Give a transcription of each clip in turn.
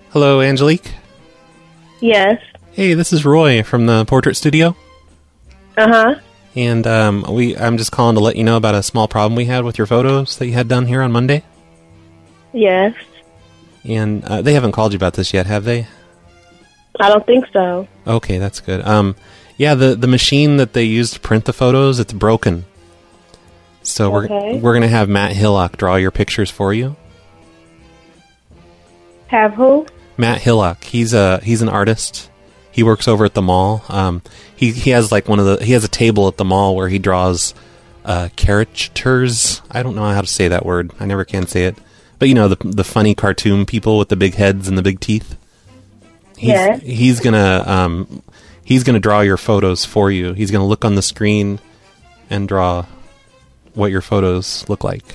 Hello, Angelique. Yes. Hey, this is Roy from the Portrait Studio. Uh-huh. And I'm just calling to let you know about a small problem we had with your photos that you had done here on Monday. Yes. And they haven't called you about this yet, have they? I don't think so. Okay, that's good. Yeah, the machine that they used to print the photos, it's broken. So we're going to have Matt Hillock draw your pictures for you. Have who? Matt Hillock. He's an artist. He works over at the mall. He has like he has a table at the mall where he draws caricatures. I don't know how to say that word. I never can say it. But you know, the funny cartoon people with the big heads and the big teeth. He's gonna draw your photos for you. He's gonna look on the screen and draw what your photos look like.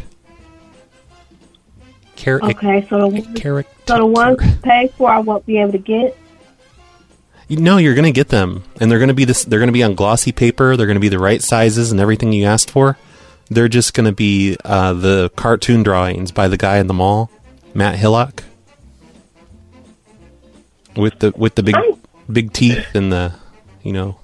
Okay, so the ones paid for I won't be able to get? No, you're going to get them, and they're going to be they're going to be on glossy paper. They're going to be the right sizes and everything you asked for. They're just going to be the cartoon drawings by the guy in the mall, Matt Hillock, with the big teeth and the, you know.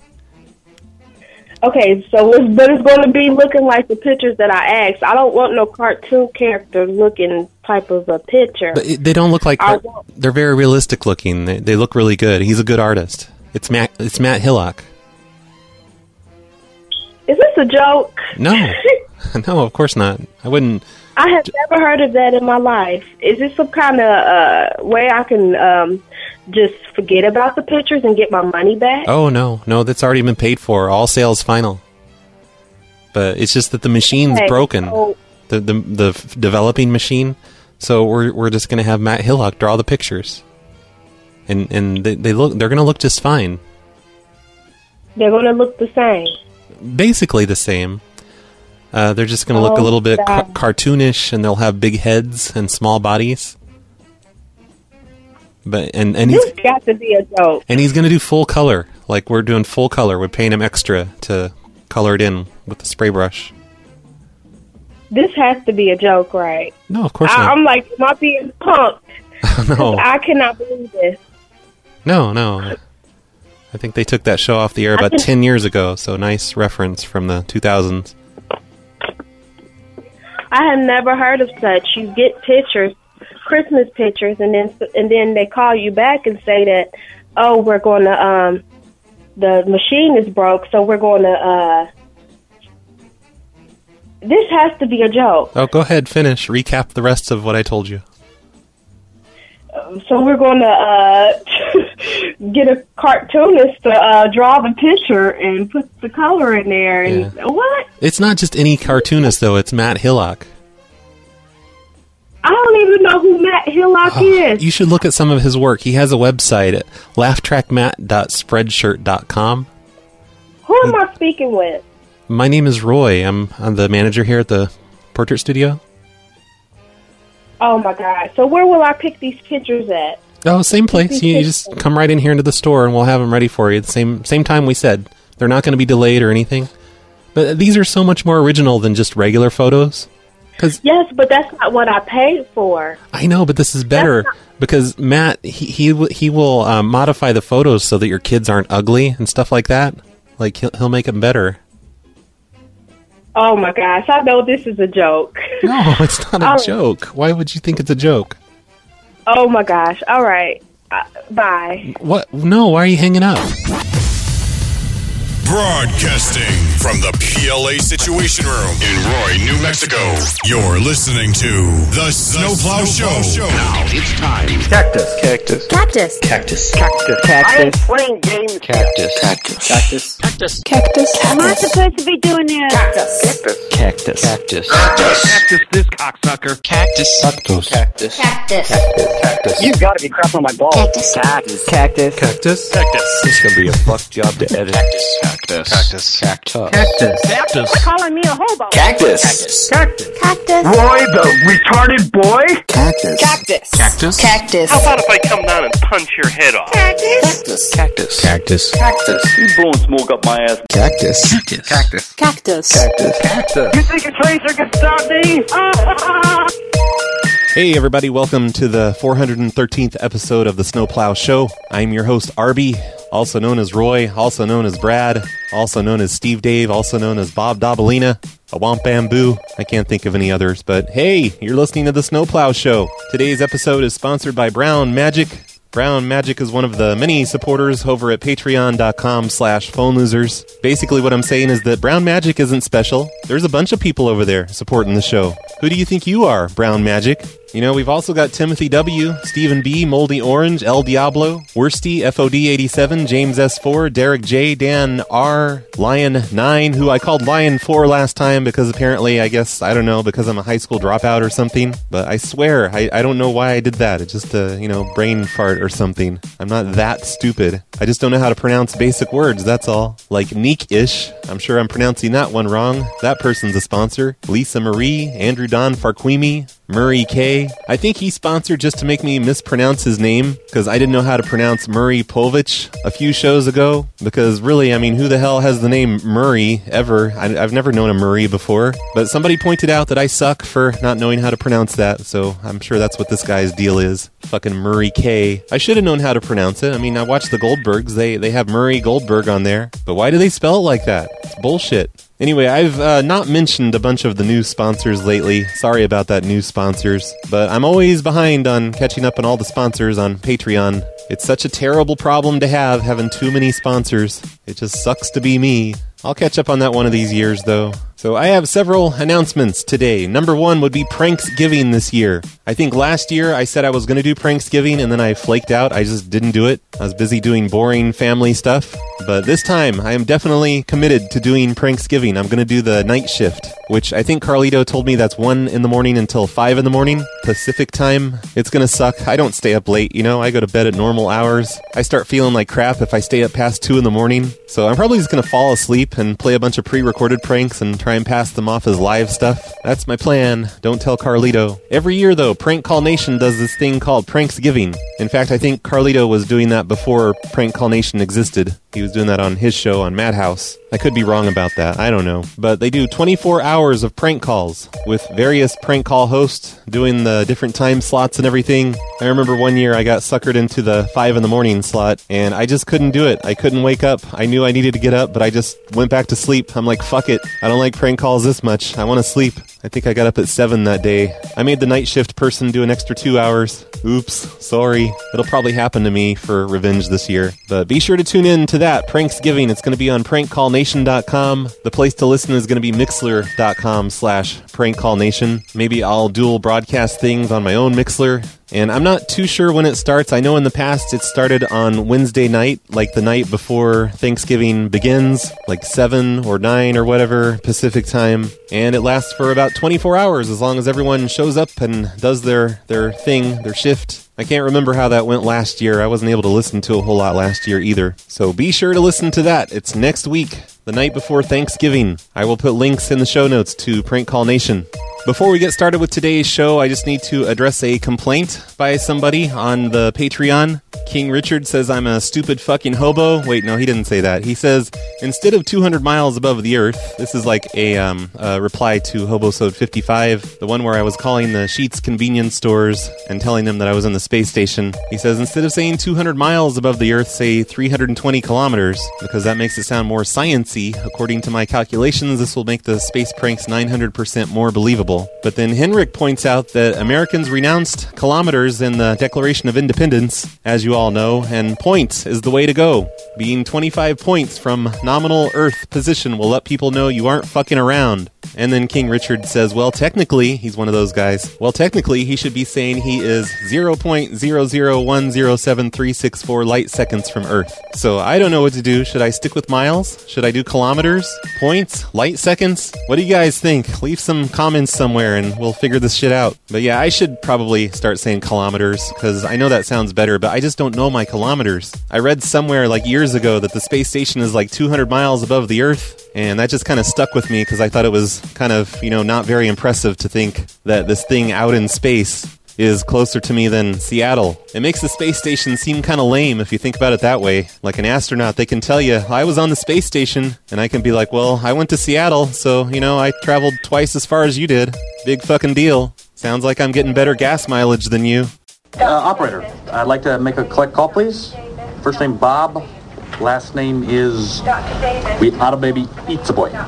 Okay, so it's going to be looking like the pictures that I asked. I don't want no cartoon character looking type of a picture. But they don't look like they're very realistic looking. They look really good. He's a good artist. It's Matt Hillock. Is this a joke? No, no, of course not. I wouldn't. I have never heard of that in my life. Is this some kind of way I can just forget about the pictures and get my money back? Oh, no, that's already been paid for. All sales final. But it's just that the machine's broken. So the developing machine. So we're just going to have Matt Hillock draw the pictures. And they're going to look just fine. They're going to look the same. Basically the same. They're just going to look a little bit cartoonish, and they'll have big heads and small bodies. But and this got to be a joke. And he's going to do full color, like we're doing full color. We're paying him extra to color it in with the spray brush. This has to be a joke, right? No, of course not. I'm like, am I being punked? No, I cannot believe this. No. I think they took that show off the air about 10 years ago. So nice reference from the 2000s. I have never heard of such. You get pictures, Christmas pictures, and then they call you back and say that, oh, we're going to the machine is broke, so we're going to this has to be a joke. Oh, go ahead, finish. Recap the rest of what I told you. So we're going to get a cartoonist to draw the picture and put the color in there. And what? It's not just any cartoonist, though. It's Matt Hillock. I don't even know who Matt Hillock is. You should look at some of his work. He has a website at laughtrackmatt.spreadshirt.com. Who am I speaking with? My name is Roy. I'm the manager here at the Portrait Studio. Oh, my God. So where will I pick these pictures at? Oh, same place. You just come right in here into the store, and we'll have them ready for you at the same time we said. They're not going to be delayed or anything. But these are so much more original than just regular photos. Yes, but that's not what I paid for. I know, but this is better because Matt, he will modify the photos so that your kids aren't ugly and stuff like that. Like, he'll make them better. Oh, my gosh. I know this is a joke. No, it's not a joke. Why would you think it's a joke? Oh, my gosh. All right. Bye. What? No, why are you hanging up? Broadcasting from the PLA Situation Room in Roy, New Mexico. You're listening to The Snowplow Show. Now it's time. Cactus. Cactus. Cactus. Cactus. Cactus. Cactus. I am playing games. Cactus. Cactus. Cactus. Cactus. Cactus. Am I supposed to be doing this? Cactus. Cactus. Cactus. Cactus. This cocksucker. Cactus. Cactus. Cactus. Cactus. Cactus. You gotta be crapping on my balls. Cactus. Cactus. Cactus. Cactus. Cactus. It's gonna be a fuck job to edit. Cactus. Cactus. Cactus. Cactus. Cactus. Cactus. Calling me a hobo. Cactus. Cactus. Cactus. Roy, the retarded boy? Cactus. Cactus. Cactus. Cactus. How about if I come down and punch your head off? Cactus. Cactus. Cactus. Cactus. You blowing smoke up my ass. Cactus. Cactus. Cactus. Cactus. Cactus. Cactus. You think a tracer can stop me? Hey everybody, welcome to the 413th episode of the Snowplow Show. I'm your host Arby, also known as Roy, also known as Brad, also known as Steve Dave, also known as Bob Dabalina, a Womp Bamboo. I can't think of any others, but hey, you're listening to the Snowplow Show. Today's episode is sponsored by Brown Magic. Brown Magic is one of the many supporters over at patreon.com/phonelosers. Basically what I'm saying is that Brown Magic isn't special. There's a bunch of people over there supporting the show. Who do you think you are, Brown Magic? You know, we've also got Timothy W., Stephen B., Moldy Orange, El Diablo, Worsty, FOD87, James S4, Derek J., Dan R., Lion 9, who I called Lion 4 last time because apparently, I guess, I don't know, because I'm a high school dropout or something. But I swear, I don't know why I did that. It's just a, brain fart or something. I'm not that stupid. I just don't know how to pronounce basic words, that's all. Like Neek-ish. I'm sure I'm pronouncing that one wrong. That person's a sponsor. Lisa Marie, Andrew Don Farquimi, Murray K. I think he sponsored just to make me mispronounce his name, because I didn't know how to pronounce Murray Povich a few shows ago. Because really, who the hell has the name Murray ever? I've never known a Murray before. But somebody pointed out that I suck for not knowing how to pronounce that, so I'm sure that's what this guy's deal is. Fucking Murray K. I should have known how to pronounce it. I watched the Goldbergs. They have Murray Goldberg on there. But why do they spell it like that? It's bullshit. Anyway, I've not mentioned a bunch of the new sponsors lately. Sorry about that, new sponsors. But I'm always behind on catching up on all the sponsors on Patreon. It's such a terrible problem to have, having too many sponsors. It just sucks to be me. I'll catch up on that one of these years, though. So I have several announcements today. Number one would be Pranksgiving this year. I think last year I said I was going to do Pranksgiving and then I flaked out. I just didn't do it. I was busy doing boring family stuff. But this time I am definitely committed to doing Pranksgiving. I'm going to do the night shift, which I think Carlito told me that's 1 in the morning until 5 in the morning, Pacific time. It's going to suck. I don't stay up late, I go to bed at normal hours. I start feeling like crap if I stay up past 2 in the morning. So I'm probably just going to fall asleep and play a bunch of pre-recorded pranks and try and pass them off as live stuff. That's my plan. Don't tell Carlito. Every year, though, Prank Call Nation does this thing called Pranksgiving. In fact, I think Carlito was doing that before Prank Call Nation existed. He was doing that on his show on Madhouse. I could be wrong about that. I don't know. But they do 24 hours of prank calls with various prank call hosts doing the different time slots and everything. I remember one year I got suckered into the 5 in the morning slot and I just couldn't do it. I couldn't wake up. I knew I needed to get up, but I just went back to sleep. I'm like, fuck it. I don't like prank calls this much. I want to sleep. I think I got up at 7 that day. I made the night shift person do an extra 2 hours. Oops, sorry. It'll probably happen to me for revenge this year. But be sure to tune in to that, Pranksgiving. It's going to be on prankcallnation.com. The place to listen is going to be mixler.com/prankcallnation. Maybe I'll dual broadcast things on my own Mixler. And I'm not too sure when it starts. I know in the past it started on Wednesday night, like the night before Thanksgiving begins, like 7 or 9 or whatever Pacific time. And it lasts for about 24 hours as long as everyone shows up and does their thing, their shift. I can't remember how that went last year. I wasn't able to listen to a whole lot last year either. So be sure to listen to that. It's next week, the night before Thanksgiving. I will put links in the show notes to Prank Call Nation. Before we get started with today's show, I just need to address a complaint by somebody on the Patreon. King Richard says I'm a stupid fucking hobo. Wait, no, he didn't say that. He says, instead of 200 miles above the Earth, this is like a reply to Hobosode 55, the one where I was calling the Sheetz convenience stores and telling them that I was in the space station. He says, instead of saying 200 miles above the Earth, say 320 kilometers, because that makes it sound more science-y. According to my calculations, this will make the space pranks 900% more believable. But then Henrik points out that Americans renounced kilometers in the Declaration of Independence, as you all know, and points is the way to go. Being 25 points from nominal Earth position will let people know you aren't fucking around. And then King Richard says, well, technically, he's one of those guys. Well, technically, he should be saying he is 0.0010736 light seconds from Earth. So I don't know what to do. Should I stick with miles? Should I do kilometers? Points? Light seconds? What do you guys think? Leave some comments somewhere and we'll figure this shit out. But yeah, I should probably start saying kilometers because I know that sounds better, but I just don't know my kilometers. I read somewhere like years ago that the space station is like 200 miles above the Earth. And that just kind of stuck with me because I thought it was kind of, not very impressive to think that this thing out in space is closer to me than Seattle. It makes the space station seem kind of lame if you think about it that way. Like an astronaut, they can tell you, I was on the space station, and I can be like, well, I went to Seattle, so, I traveled twice as far as you did. Big fucking deal. Sounds like I'm getting better gas mileage than you. Operator, I'd like to make a collect call, please. First name Bob, last name is We Auto Baby Eats a Boy.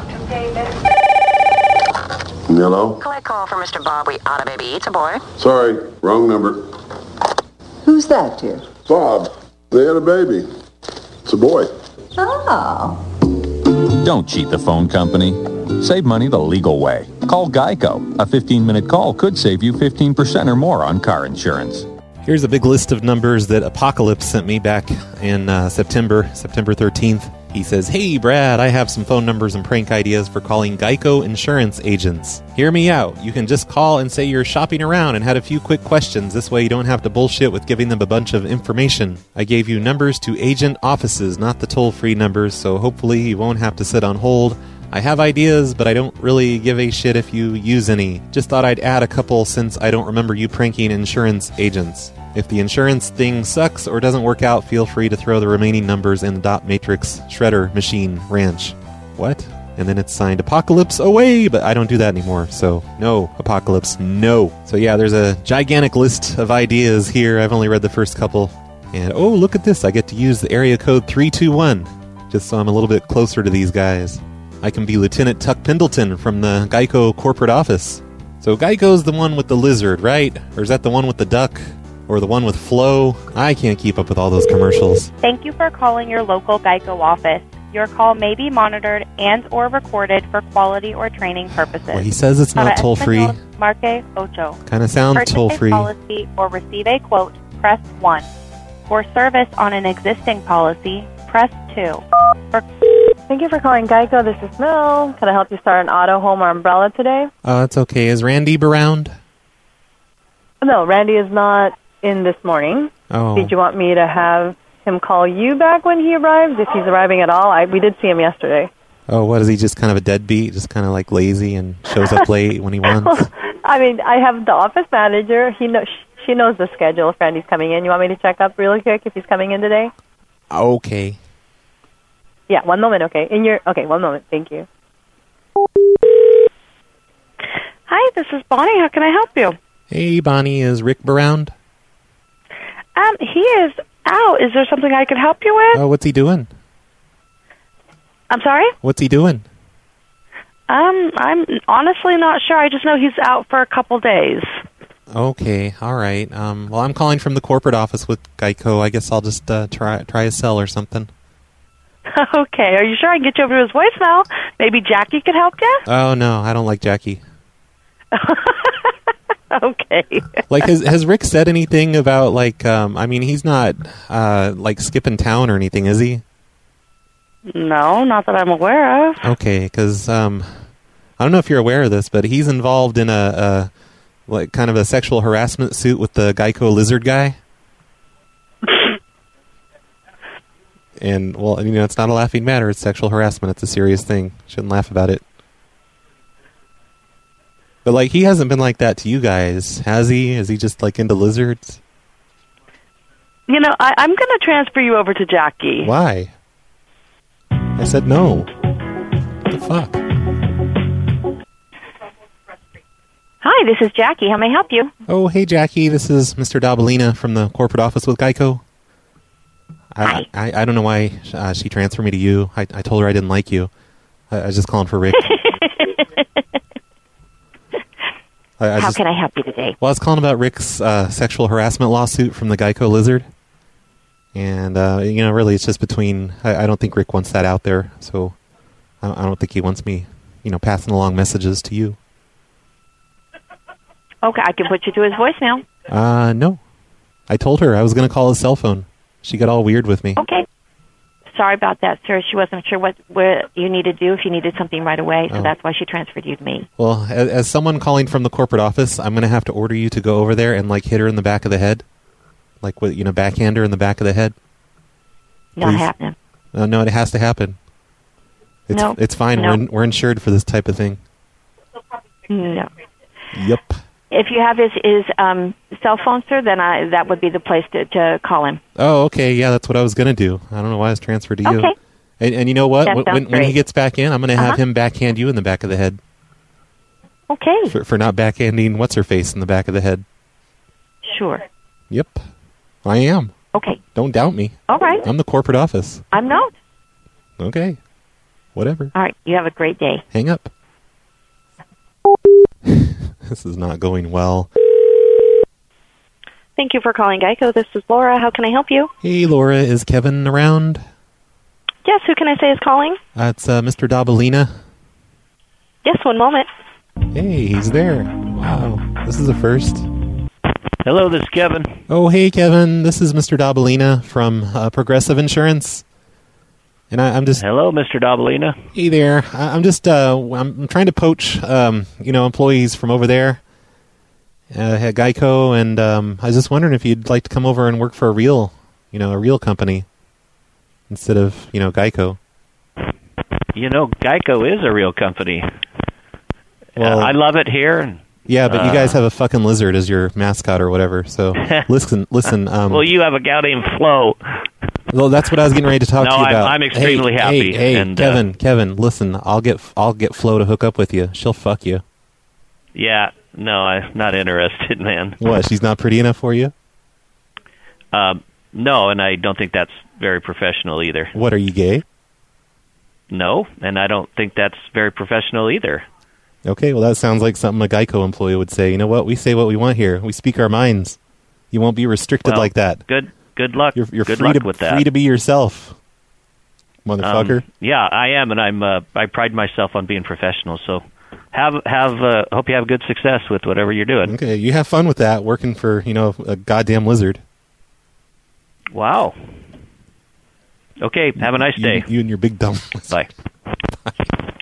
Hello? Collect call for Mr. Bob. We Auto Baby Eats a Boy. Sorry, wrong number. Who's that, dear? Bob, they had a baby. It's a boy. Oh. Don't cheat the phone company. Save money the legal way. Call Geico. A 15-minute call could save you 15% or more on car insurance. Here's a big list of numbers that Apocalypse sent me back in September 13th. He says, hey, Brad, I have some phone numbers and prank ideas for calling Geico insurance agents. Hear me out. You can just call and say you're shopping around and had a few quick questions. This way you don't have to bullshit with giving them a bunch of information. I gave you numbers to agent offices, not the toll-free numbers, so hopefully you won't have to sit on hold. I have ideas, but I don't really give a shit if you use any. Just thought I'd add a couple since I don't remember you pranking insurance agents. If the insurance thing sucks or doesn't work out, feel free to throw the remaining numbers in the dot matrix shredder machine ranch. What? And then it's signed Apocalypse away, but I don't do that anymore, so no, Apocalypse, no. So yeah, there's a gigantic list of ideas here. I've only read the first couple. And oh, look at this, I get to use the area code 321, just so I'm a little bit closer to these guys. I can be Lieutenant Tuck Pendleton from the Geico corporate office. So Geico's the one with the lizard, right? Or is that the one with the duck? Or the one with Flo? I can't keep up with all those commercials. Thank you for calling your local Geico office. Your call may be monitored and or recorded for quality or training purposes. Well, he says it's not toll-free. Marque ocho. Kind of sounds toll-free. Purchase a policy or receive a quote, press 1. For service on an existing policy, press 2. Thank you for calling Geico. This is Mel. Can I help you start an auto, home, or umbrella today? It's okay. Is Randy around? No, Randy is not in this morning. Oh. Did you want me to have him call you back when he arrives, if he's arriving at all? We did see him yesterday. Oh, what, is he just kind of a deadbeat, just kind of like lazy and shows up late when he wants? I mean, I have the office manager. She knows the schedule if Randy's coming in. You want me to check up really quick if he's coming in today? Okay. Yeah, one moment, okay. Okay, one moment. Thank you. Hi, this is Bonnie. How can I help you? Hey, Bonnie, is Rick around? He is out. Is there something I could help you with? Oh, what's he doing? I'm sorry? What's he doing? I'm honestly not sure. I just know he's out for a couple days. Okay, all right. Well, I'm calling from the corporate office with Geico. I guess I'll just try a cell or something. Okay, are you sure I can get you over to his voicemail? Maybe Jackie could help you? Oh, no, I don't like Jackie. Okay. Like, has Rick said anything about, like, I mean, he's not, like, skipping town or anything, is he? No, not that I'm aware of. Okay, because, I don't know if you're aware of this, but he's involved in a like, kind of a sexual harassment suit with the Geico lizard guy. And, well, it's not a laughing matter. It's sexual harassment. It's a serious thing. Shouldn't laugh about it. But, like, he hasn't been like that to you guys, has he? Is he just, like, into lizards? I'm going to transfer you over to Jackie. Why? I said no. What the fuck? Hi, this is Jackie. How may I help you? Oh, hey, Jackie. This is Mr. Dabalina from the corporate office with Geico. Hi. I don't know why she transferred me to you. I told her I didn't like you. I was just calling for Rick. How can I help you today? Well, I was calling about Rick's sexual harassment lawsuit from the Geico lizard. And, really it's just between... I don't think Rick wants that out there, so I don't think he wants me, passing along messages to you. Okay, I can put you to his voicemail. No. I told her I was going to call his cell phone. She got all weird with me. Okay. Sorry about that, sir. She wasn't sure what you needed to do, if you needed something right away, so that's why she transferred you to me. Well, as someone calling from the corporate office, I'm going to have to order you to go over there and, like, hit her in the back of the head. Like, backhand her in the back of the head. Not happening. No, it has to happen. It's fine. No. We're insured for this type of thing. No. Yep. If you have his cell phone, sir, then that would be the place to call him. Oh, okay. Yeah, that's what I was going to do. I don't know why I was transferred to you. Okay. And you know what? When he great. gets back in, I'm going to have him backhand you in the back of the head. Okay. For not backhanding what's-her-face in the back of the head. Sure. Yep. I am. Okay. Don't doubt me. All right. I'm the corporate office. I'm not. Okay. Whatever. All right. You have a great day. Hang up. This is not going well. Thank you for calling Geico. This is Laura. How can I help you? Hey, Laura. Is Kevin around? Yes, who can I say is calling? It's Mr. Dabalina. Yes, one moment. Hey, he's there. Wow. This is a first. Hello, this is Kevin. Oh, hey, Kevin. This is Mr. Dabalina from Progressive Insurance. And I'm just... Hello, Mr. Dabalina. Hey there. I'm just... I'm trying to poach, employees from over there at Geico, and I was just wondering if you'd like to come over and work for a real company instead of, Geico. Geico is a real company. Well, I love it here. And, yeah, but you guys have a fucking lizard as your mascot or whatever. So listen. Well, you have a gal named Flo. Well, that's what I was getting ready to talk to you about. I'm extremely happy. Hey, and, Kevin, listen. I'll get Flo to hook up with you. She'll fuck you. Yeah, no, I'm not interested, man. What? She's not pretty enough for you? No, and I don't think that's very professional either. What, are you gay? No, and I don't think that's very professional either. Okay, well, that sounds like something a Geico employee would say. You know what? We say what we want here. We speak our minds. You won't be restricted like that. Good luck. You're good free luck with that. Free to be yourself, motherfucker. Yeah, I am, and I pride myself on being professional. So, hope you have good success with whatever you're doing. Okay, you have fun with that. Working for a goddamn lizard. Wow. Okay, have a nice day. You and your big dumb lizard. Bye.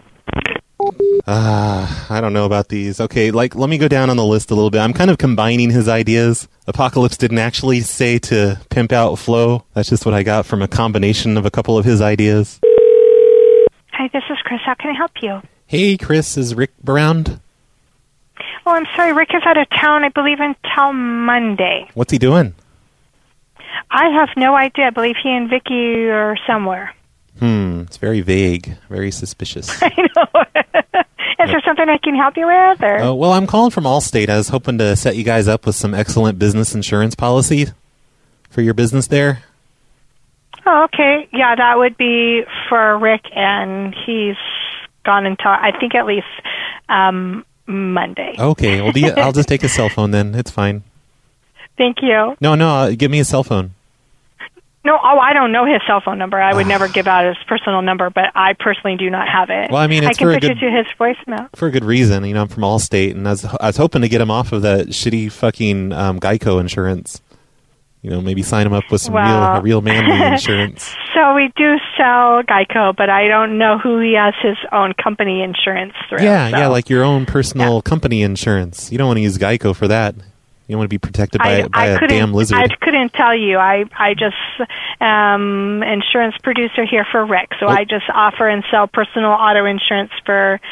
I don't know about these. Okay, let me go down on the list a little bit. I'm kind of combining his ideas. Apocalypse didn't actually say to pimp out Flo. That's just what I got from a combination of a couple of his ideas. Hi, this is Chris. How can I help you? Hey, Chris, is Rick around? Oh, I'm sorry. Rick is out of town, I believe, until Monday. What's he doing? I have no idea. I believe he and Vicky are somewhere. It's very vague, very suspicious. I know. Is there something I can help you with? Or? Well, I'm calling from Allstate. I was hoping to set you guys up with some excellent business insurance policy for your business there. Oh, okay. Yeah, that would be for Rick, and he's gone until, I think, at least Monday. Okay. Well, I'll just take his cell phone then. It's fine. Thank you. No, give me his cell phone. No, I don't know his cell phone number. I would never give out his personal number, but I personally do not have it. Well, I mean, it's I can put you to his voicemail. For a good reason. I'm from Allstate, and I was hoping to get him off of that shitty fucking Geico insurance. Maybe sign him up with some real manly insurance. So we do sell Geico, but I don't know who he has his own company insurance through. Yeah, like your own personal company insurance. You don't want to use Geico for that. You don't want to be protected by a damn lizard. I couldn't tell you. I just insurance producer here for Rick, so I just offer and sell personal auto insurance for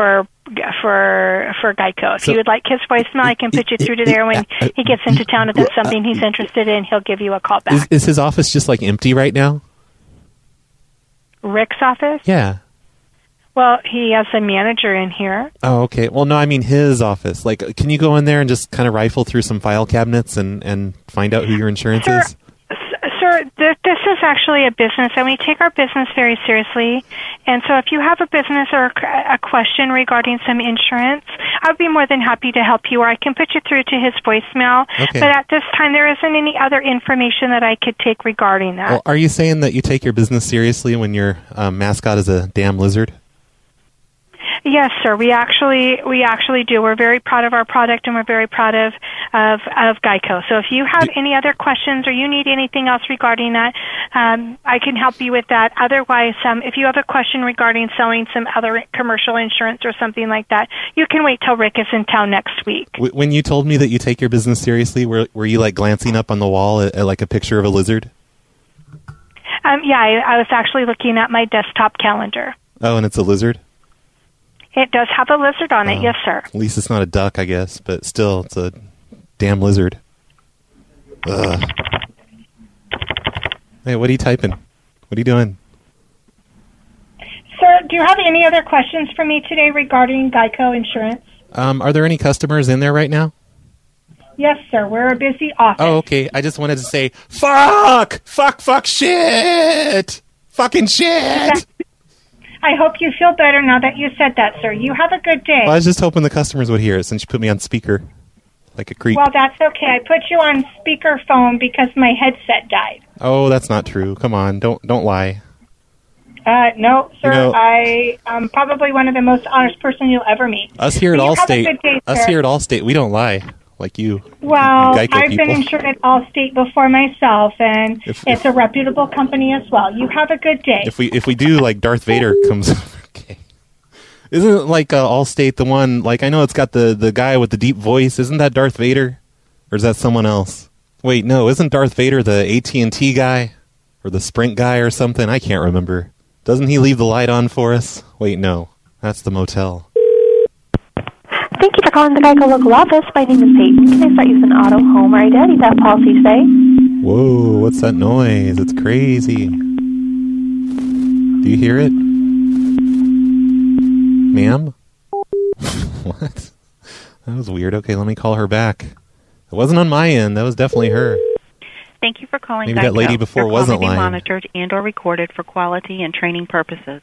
Geico. If you would like his voicemail, I can put you through to there when he gets into town. If that's something he's interested in, he'll give you a call back. Is his office just empty right now? Rick's office? Yeah. Well, he has a manager in here. Oh, okay. Well, no, I mean his office. Can you go in there and just kind of rifle through some file cabinets and find out who your insurance is? Sir, this is actually a business, and we take our business very seriously. And so if you have a business or a question regarding some insurance, I'd be more than happy to help you, or I can put you through to his voicemail. Okay. But at this time, there isn't any other information that I could take regarding that. Well, are you saying that you take your business seriously when your mascot is a damn lizard? Yes, sir. We actually do. We're very proud of our product, and we're very proud of Geico. So if you have any other questions or you need anything else regarding that, I can help you with that. Otherwise, if you have a question regarding selling some other commercial insurance or something like that, you can wait till Rick is in town next week. When you told me that you take your business seriously, were you glancing up on the wall at a picture of a lizard? Yeah, I was actually looking at my desktop calendar. Oh, and it's a lizard? It does have a lizard on it, yes, sir. At least it's not a duck, I guess, but still, it's a damn lizard. Ugh. Hey, what are you typing? What are you doing? Sir, do you have any other questions for me today regarding Geico Insurance? Are there any customers in there right now? Yes, sir. We're a busy office. Oh, okay. I just wanted to say, fuck! Fuck, shit! Fucking shit! I hope you feel better now that you said that, sir. You have a good day. Well, I was just hoping the customers would hear it since you put me on speaker. Like a creep. Well, that's okay. I put you on speakerphone because my headset died. Oh, that's not true. Come on, don't lie. No, sir. You know, I am probably one of the most honest person you'll ever meet. Us here at You have a Allstate, good day, us sir. here at Allstate, we don't lie like you. Well, Geico I've people. been insured at Allstate before myself, and If- it's a reputable company as well. You have a good day. If we do, like, Darth Vader comes. Okay. Isn't it like Allstate the one? Like, I know it's got the guy with the deep voice. Isn't that Darth Vader, or is that someone else? Wait, no. Isn't Darth Vader the AT&T guy or the Sprint guy or something? I can't remember. Doesn't he leave the light on for us? Wait, no. That's the motel. Thank you for calling the Geico local office. My name is Peyton. Can I start using auto, home, or identity theft policy today? Whoa, what's that noise? It's crazy. Do you hear it? Ma'am? What? That was weird. Okay, let me call her back. It wasn't on my end. That was definitely her. Thank you for calling Maybe Geico. that lady before Your call wasn't may be lying. monitored and or recorded for quality and training purposes.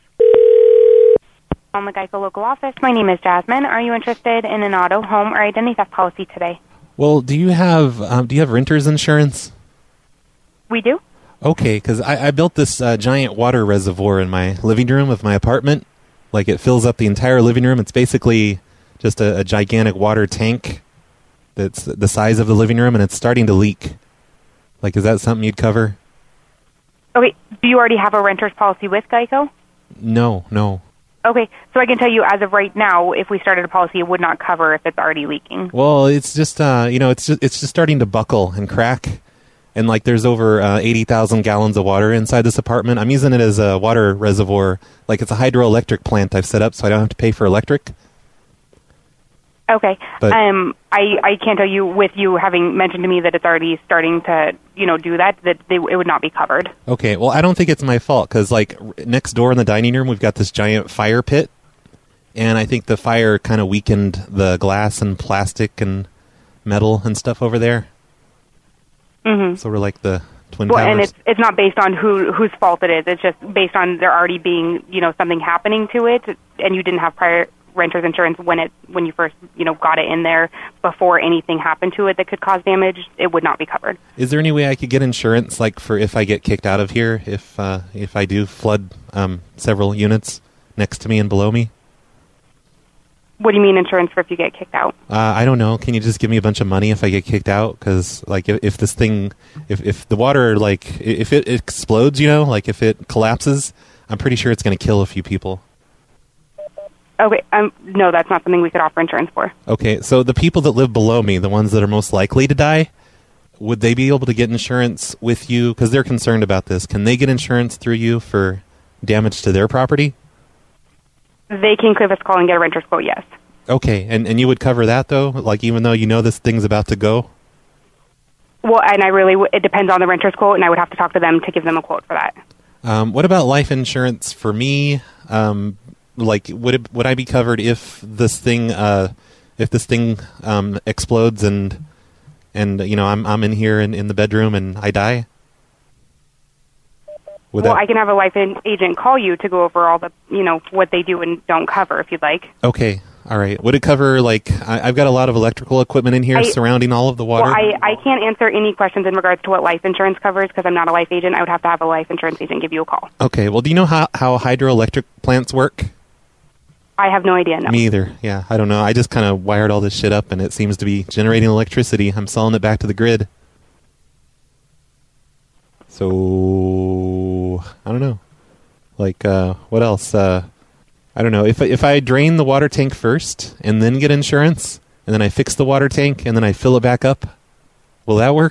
On the Geico local office, my name is Jasmine. Are you interested in an auto, home, or identity theft policy today? Well, do you have renter's insurance? We do. Okay, because I built this giant water reservoir in my living room of my apartment. Like, it fills up the entire living room. It's basically just a gigantic water tank that's the size of the living room, and it's starting to leak. Like, is that something you'd cover? Okay, do you already have a renter's policy with Geico? No. Okay, so I can tell you as of right now, if we started a policy, it would not cover if it's already leaking. Well, it's just it's just starting to buckle and crack, and like there's over 80,000 gallons of water inside this apartment. I'm using it as a water reservoir, like it's a hydroelectric plant I've set up, so I don't have to pay for electric. Okay, But- I can't tell you with you having mentioned to me that it's already starting to do that it would not be covered. Okay, well, I don't think it's my fault because like next door in the dining room we've got this giant fire pit, and I think the fire kind of weakened the glass and plastic and metal and stuff over there. Mm-hmm. So we're like the Twin Well, Towers. and it's not based on whose fault it is. It's just based on there already being something happening to it, and you didn't have prior renter's insurance when you first got it in there before anything happened to it that could cause damage. It would not be covered. Is there any way I could get insurance, like for if I get kicked out of here, if I do flood several units next to me and below me? What do you mean insurance for if you get kicked out? I don't know. Can you just give me a bunch of money if I get kicked out? Because like if this thing, if the water like if it explodes, like if it collapses, I'm pretty sure it's going to kill a few people. Okay, no, that's not something we could offer insurance for. Okay, so the people that live below me, the ones that are most likely to die, would they be able to get insurance with you? Because they're concerned about this. Can they get insurance through you for damage to their property? They can give us a call and get a renter's quote, yes. Okay, and you would cover that, though? Like, even though this thing's about to go? Well, and it depends on the renter's quote, and I would have to talk to them to give them a quote for that. What about life insurance for me? Like, would I be covered if this thing explodes and I'm in here in the bedroom and I die? I can have a life agent call you to go over all the what they do and don't cover if you'd like. Okay, all right. Would it cover like I've got a lot of electrical equipment in here surrounding all of the water? Well, I can't answer any questions in regards to what life insurance covers because I'm not a life agent. I would have to have a life insurance agent give you a call. Okay. Well, do you know how hydroelectric plants work? I have no idea, no. Me either. Yeah, I don't know. I just kind of wired all this shit up, and it seems to be generating electricity. I'm selling it back to the grid. So, I don't know. Like, what else? I don't know. If I drain the water tank first, and then get insurance, and then I fix the water tank, and then I fill it back up, will that work?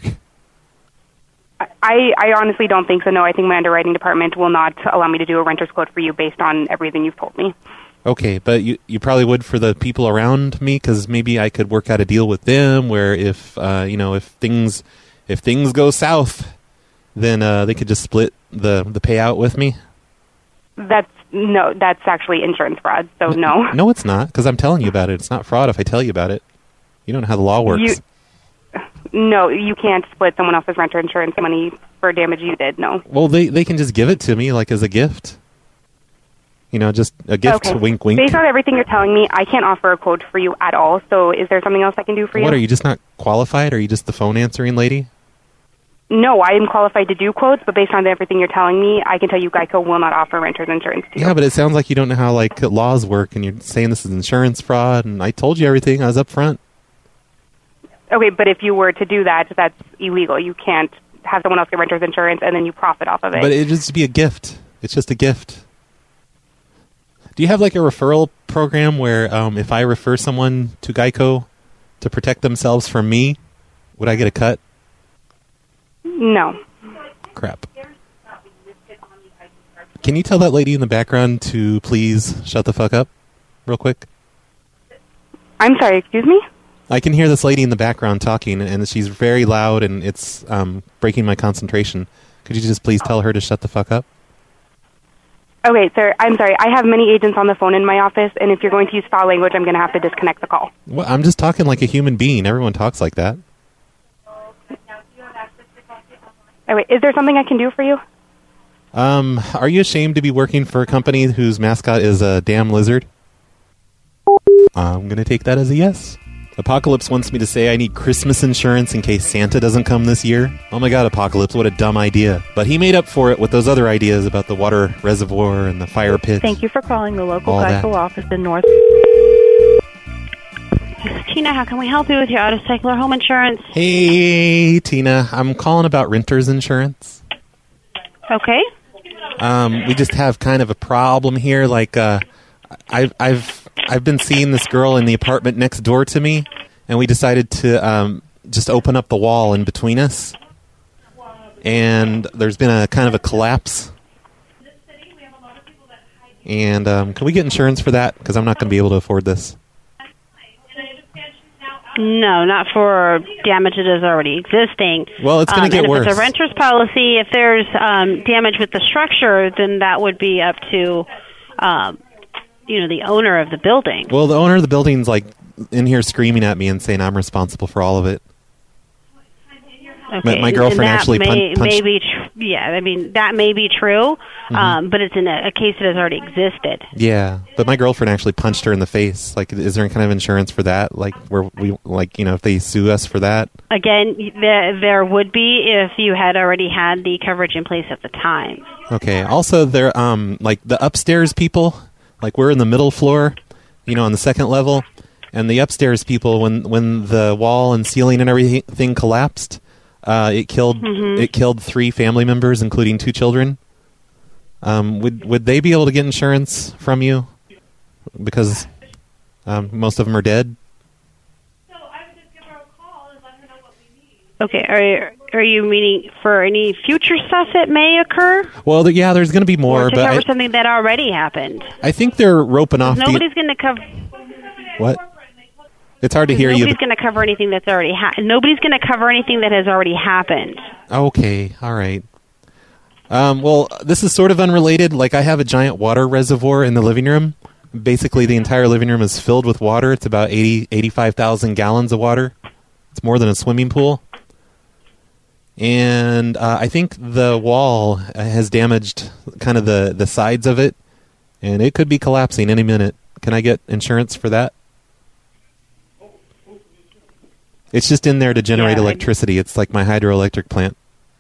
I honestly don't think so, no. I think my underwriting department will not allow me to do a renter's quote for you based on everything you've told me. Okay, but you probably would for the people around me, because maybe I could work out a deal with them where if things go south, then they could just split the payout with me. That's actually insurance fraud. So no. No, it's not, because I'm telling you about it. It's not fraud if I tell you about it. You don't know how the law works. No, you can't split someone else's renter insurance money for damage you did. No. Well, they can just give it to me like as a gift. Just a gift. Okay. Wink, wink. Based on everything you're telling me, I can't offer a quote for you at all. So is there something else I can do for you? What, are you just not qualified? Are you just the phone answering lady? No, I am qualified to do quotes, but based on everything you're telling me, I can tell you Geico will not offer renter's insurance to you. Yeah, but it sounds like you don't know how laws work, and you're saying this is insurance fraud, and I told you everything. I was up front. Okay, but if you were to do that, that's illegal. You can't have someone else get renter's insurance and then you profit off of it. But it'd just be a gift. It's just a gift. Do you have a referral program where if I refer someone to Geico to protect themselves from me, would I get a cut? No. Crap. Can you tell that lady in the background to please shut the fuck up real quick? I'm sorry, excuse me? I can hear this lady in the background talking, and she's very loud, and it's breaking my concentration. Could you just please tell her to shut the fuck up? Okay, sir, I'm sorry. I have many agents on the phone in my office, and if you're going to use foul language, I'm going to have to disconnect the call. Well, I'm just talking like a human being. Everyone talks like that. Anyway, is there something I can do for you? Are you ashamed to be working for a company whose mascot is a damn lizard? I'm going to take that as a yes. Apocalypse wants me to say I need Christmas insurance in case Santa doesn't come this year. Oh my god, Apocalypse, what a dumb idea. But he made up for it with those other ideas about the water reservoir and the fire pit. Thank you for calling the local Geico office in North. This is Tina. How can we help you with your out-of-cycle or home insurance? Hey, Tina. I'm calling about renter's insurance. Okay. We just have kind of a problem here. I've been seeing this girl in the apartment next door to me, and we decided to just open up the wall in between us. And there's been a kind of a collapse. And can we get insurance for that? Because I'm not going to be able to afford this. No, not for damage that is already existing. Well, it's going to get worse. If it's a renter's policy, if there's damage with the structure, then that would be up to the owner of the building. Well, the owner of the building's in here screaming at me and saying I'm responsible for all of it. Okay. My girlfriend actually punched. That may be true, but it's in a case that has already existed. Yeah, but my girlfriend actually punched her in the face. Is there any kind of insurance for that? If they sue us for that? Again, there would be if you had already had the coverage in place at the time. Okay. Also, there, the upstairs people. We're in the middle floor, on the second level, and the upstairs people, when the wall and ceiling and everything collapsed, it killed 3 family members, including 2 children. Would they be able to get insurance from you? Because most of them are dead. Okay, are you meaning for any future stuff that may occur? Well, there's going to be more, or to cover something that already happened. I think they're roping off. Nobody's going to cover. What? It's hard to hear you. Nobody's going to cover anything that's already Nobody's going to cover anything that has already happened. Okay, all right. Well, this is sort of unrelated. I have a giant water reservoir in the living room. Basically, the entire living room is filled with water. It's about 85,000 gallons of water. It's more than a swimming pool. And I think the wall has damaged kind of the sides of it, and it could be collapsing any minute. Can I get insurance for that? It's just in there to generate electricity. It's like my hydroelectric plant.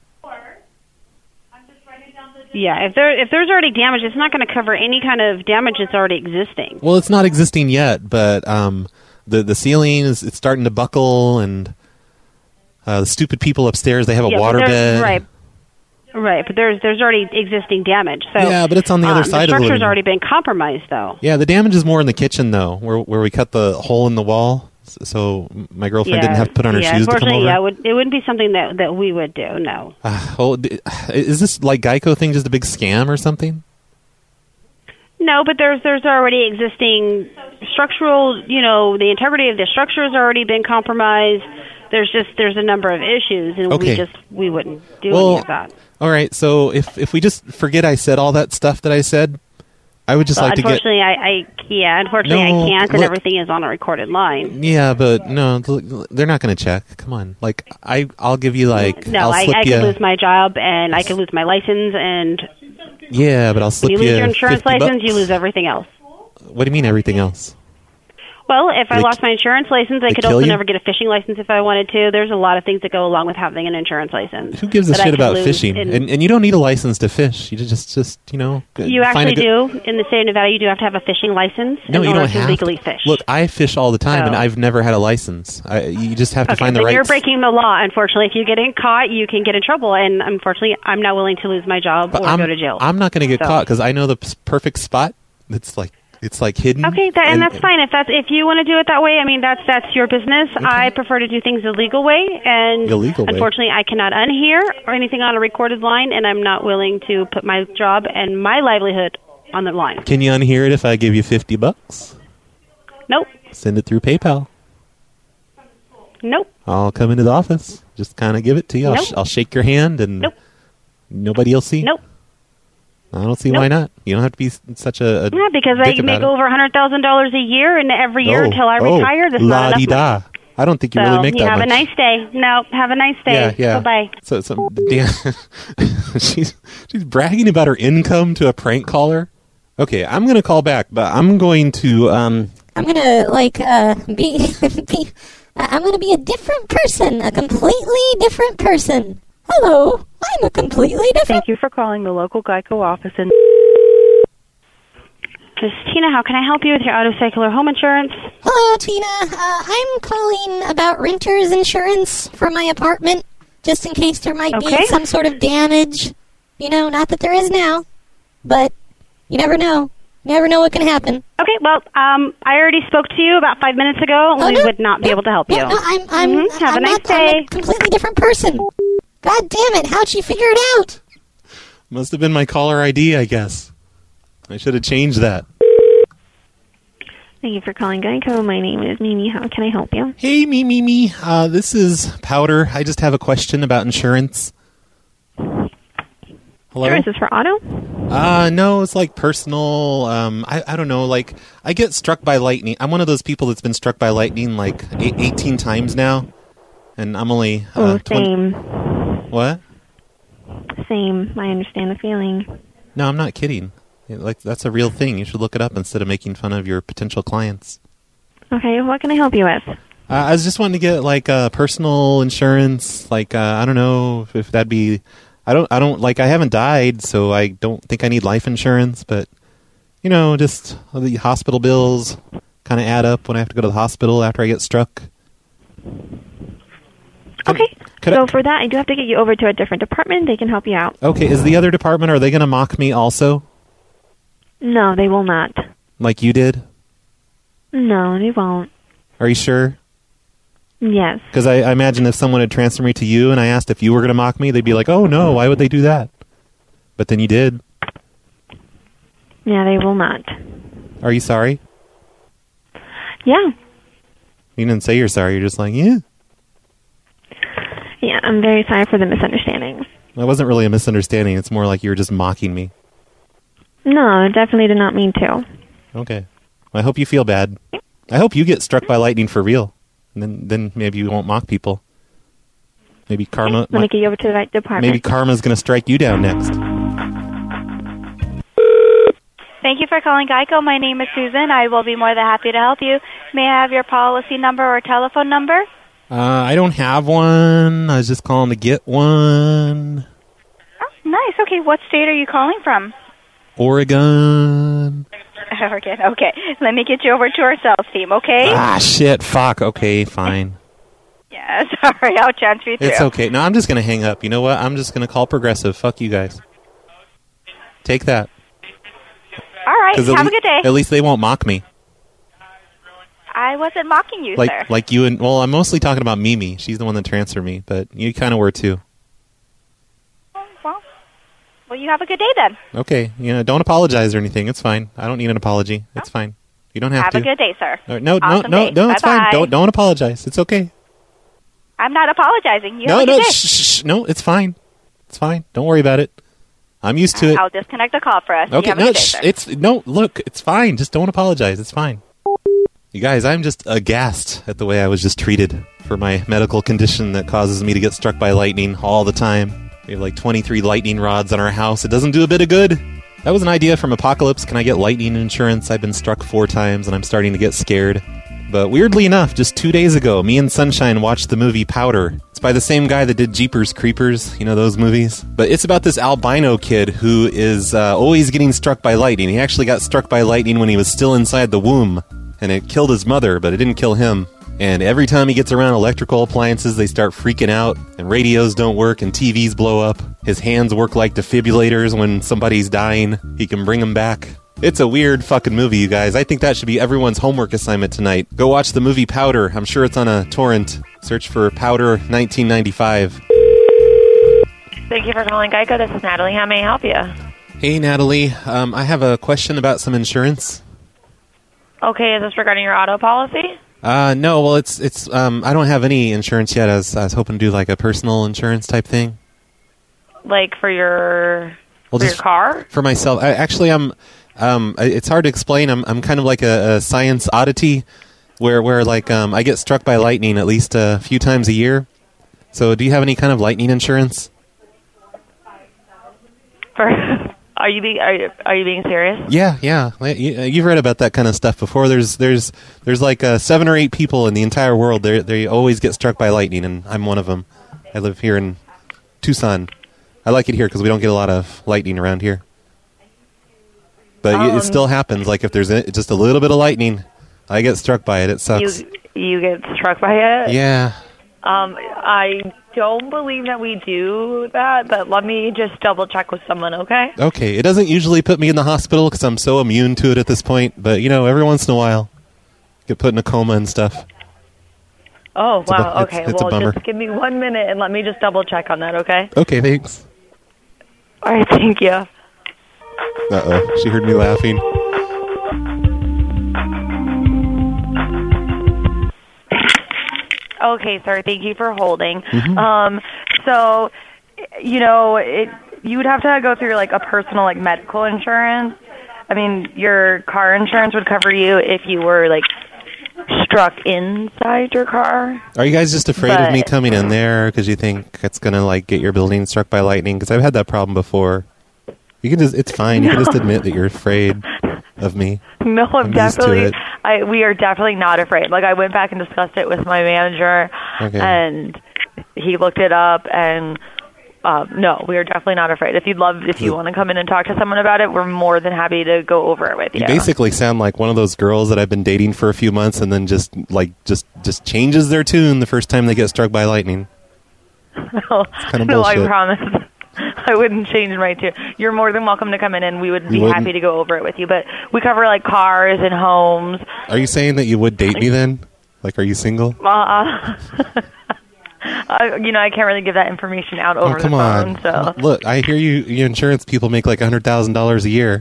Yeah, if there's already damage, it's not going to cover any kind of damage that's already existing. Well, it's not existing yet, but the ceiling it's starting to buckle, and the stupid people upstairs, they have a water bed. Right, but there's already existing damage. So yeah, but it's on the other side of the living room. The structure's already been compromised, though. Yeah, the damage is more in the kitchen, though, where we cut the hole in the wall, so my girlfriend didn't have to put on her shoes to come over. Yeah, it wouldn't be something that we would do, no. Is this Geico thing just a big scam or something? No, but there's already existing structural, the integrity of the structure has already been compromised. There's a number of issues, and we wouldn't do any of that. All right, so if we just forget I said all that stuff that I said, I would just like to get... Unfortunately, I can't, and everything is on a recorded line. Yeah, but no, they're not going to check. Come on. Like, I'll give you, like... No, I could lose my job, and I could lose my license, and... Yeah, but I'll slip you When you lose your insurance $50. license, you lose everything else. What do you mean everything else? Well, if I lost my insurance license, I could kill also you? never get a fishing license if I wanted to. There's a lot of things that go along with having an insurance license. Who gives a that I shit could about lose fishing? in- And you don't need a license to fish. You just You find actually a good- do. In the state of Nevada, you do have to have a fishing license No, in you order don't to have legally to. fish. Look, I fish all the time, and Oh. I've never had a license. You just have to Okay, find the then right... you're breaking the law, unfortunately. If you get caught, you can get in trouble, and unfortunately, I'm not willing to lose my job But or go to jail. I'm not going to get So- caught because I know the perfect spot. It's like hidden. Okay, and that's fine. If you want to do it that way, I mean that's your business. I prefer to do things the legal way, and Illegal way. unfortunately, I cannot unhear or anything on a recorded line, and I'm not willing to put my job and my livelihood on the line. Can you unhear it if I give you $50? Nope. Send it through PayPal. Nope. I'll come into the office. Just kind of give it to you. Nope. I'll shake your hand, and nobody will see. Nope. I don't see why not. You don't have to be such a Yeah, because I dick make about it. over $100,000 a year, and every year until I retire, that's not enough money. la-di-da. I don't think you really make you that have much. a nice day. No, have a nice day. Yeah. Bye-bye. So Dan, she's bragging about her income to a prank caller. Okay, I'm gonna call back, but I'm going to I'm gonna I'm gonna be a different person, a completely different person. Hello, I'm a completely different. Thank you for calling the local Geico office in. This is Tina. How can I help you with your auto, cycle, or home insurance? Hello, Tina. I'm calling about renter's insurance for my apartment, just in case there might be some sort of damage. Not that there is now, but you never know. You never know what can happen. Okay, well, I already spoke to you about 5 minutes ago. We would not be able to help you. No, Have a nice day. I'm a completely different person. God damn it! How'd she figure it out? Must have been my caller ID, I guess. I should have changed that. Thank you for calling Geico. My name is Mimi. How can I help you? Hey, Mimi. This is Powder. I just have a question about insurance. Hello? Insurance is for auto? No, it's like personal. I don't know. Like, I get struck by lightning. I'm one of those people that's been struck by lightning like 18 times now. And I'm only... same. What? Same. I understand the feeling. No, I'm not kidding. Like, that's a real thing. You should look it up instead of making fun of your potential clients. Okay, what can I help you with? I was just wanting to get like personal insurance. Like, I don't know if that'd be... I don't like, I haven't died, so I don't think I need life insurance, but, just the hospital bills kind of add up when I have to go to the hospital after I get struck. Okay, for that, I do have to get you over to a different department. They can help you out. Okay, is the other department, are they going to mock me also? No, they will not. Like you did? No, they won't. Are you sure? Yes. Because I imagine if someone had transferred me to you and I asked if you were going to mock me, they'd be like, oh no, why would they do that? But then you did. Yeah, they will not. Are you sorry? Yeah. You didn't say you're sorry, you're just like, yeah. Yeah, I'm very sorry for the misunderstandings. That wasn't really a misunderstanding, it's more like you were just mocking me. No, I definitely did not mean to. Okay. Well, I hope you feel bad. I hope you get struck by lightning for real. And then maybe you won't mock people. Maybe karma... Let me get you over to the right department. Maybe karma's going to strike you down next. Thank you for calling Geico. My name is Susan. I will be more than happy to help you. May I have your policy number or telephone number? I don't have one. I was just calling to get one. Oh, nice. Okay, what state are you calling from? Oregon. Oregon. Okay. Let me get you over to our sales team, okay? Ah, shit. Fuck. Okay, fine. Yeah, sorry. I'll transfer you through. It's okay. No, I'm just going to hang up. You know what? I'm just going to call Progressive. Fuck you guys. Take that. All right. Have a good day. At least they won't mock me. I wasn't mocking you, sir. Like you and... Well, I'm mostly talking about Mimi. She's the one that transferred me, but you kind of were too. Well, Well, you have a good day then. Okay, don't apologize or anything. It's fine. I don't need an apology. It's fine. You don't have to. Have a good day, sir. No, Awesome no, day. it's fine. Bye-bye. Don't apologize. It's okay. I'm not apologizing. You No, have a good day. shh. No, it's fine. It's fine. Don't worry about it. I'm used to it. I'll disconnect the call for us. Okay, you have a good day, sir. Look, it's fine. Just don't apologize. It's fine. You guys, I'm just aghast at the way I was just treated for my medical condition that causes me to get struck by lightning all the time. We have like 23 lightning rods on our house. It doesn't do a bit of good. That was an idea from Apocalypse. Can I get lightning insurance? I've been struck 4 times and I'm starting to get scared. But weirdly enough, just 2 days ago, me and Sunshine watched the movie Powder. It's by the same guy that did Jeepers Creepers, those movies. But it's about this albino kid who is always getting struck by lightning. He actually got struck by lightning when he was still inside the womb. And it killed his mother, but it didn't kill him. And every time he gets around electrical appliances, they start freaking out, and radios don't work, and TVs blow up. His hands work like defibrillators when somebody's dying. He can bring them back. It's a weird fucking movie, you guys. I think that should be everyone's homework assignment tonight. Go watch the movie Powder. I'm sure it's on a torrent. Search for Powder 1995. Thank you for calling Geico. This is Natalie. How may I help you? Hey, Natalie. I have a question about some insurance. Okay, is this regarding your auto policy? No, well, it's I don't have any insurance yet. I was hoping to do like a personal insurance type thing. Like for your car? For myself. I'm it's hard to explain. I'm kind of like a science oddity where like I get struck by lightning at least a few times a year. So do you have any kind of lightning insurance? Are you being serious? Yeah. You've read about that kind of stuff before. There's like 7 or 8 people in the entire world. They always get struck by lightning, and I'm one of them. I live here in Tucson. I like it here because we don't get a lot of lightning around here. But it still happens. Like if there's just a little bit of lightning, I get struck by it. It sucks. You get struck by it? Yeah. I don't believe that we do that, but let me just double check with someone, okay? Okay. It doesn't usually put me in the hospital because I'm so immune to it at this point. But, every once in a while, get put in a coma and stuff. Oh, wow. Okay. It's a bummer. Just give me 1 minute and let me just double check on that, okay? Okay, thanks. All right, thank you. Uh-oh. She heard me laughing. Okay, sir. Thank you for holding. Mm-hmm. So, you would have to go through like a personal medical insurance. I mean, your car insurance would cover you if you were struck inside your car. Are you guys just afraid of me coming in there because you think it's gonna get your building struck by lightning? Because I've had that problem before. You can it's fine. You can just admit that you're afraid of me. No, I'm definitely. Used to it. We are definitely not afraid. I went back and discussed it with my manager, and he looked it up, and no, we are definitely not afraid. If you want to come in and talk to someone about it, we're more than happy to go over it with you. You basically sound like one of those girls that I've been dating for a few months, and then just changes their tune the first time they get struck by lightning. No, it's kind of bullshit. I promise. I wouldn't change my tune. You're more than welcome to come in, and we would be happy to go over it with you. But we cover cars and homes. Are you saying that you would date me then? Are you single? I can't really give that information out over the phone. So look, I hear you insurance people make $100,000 a year.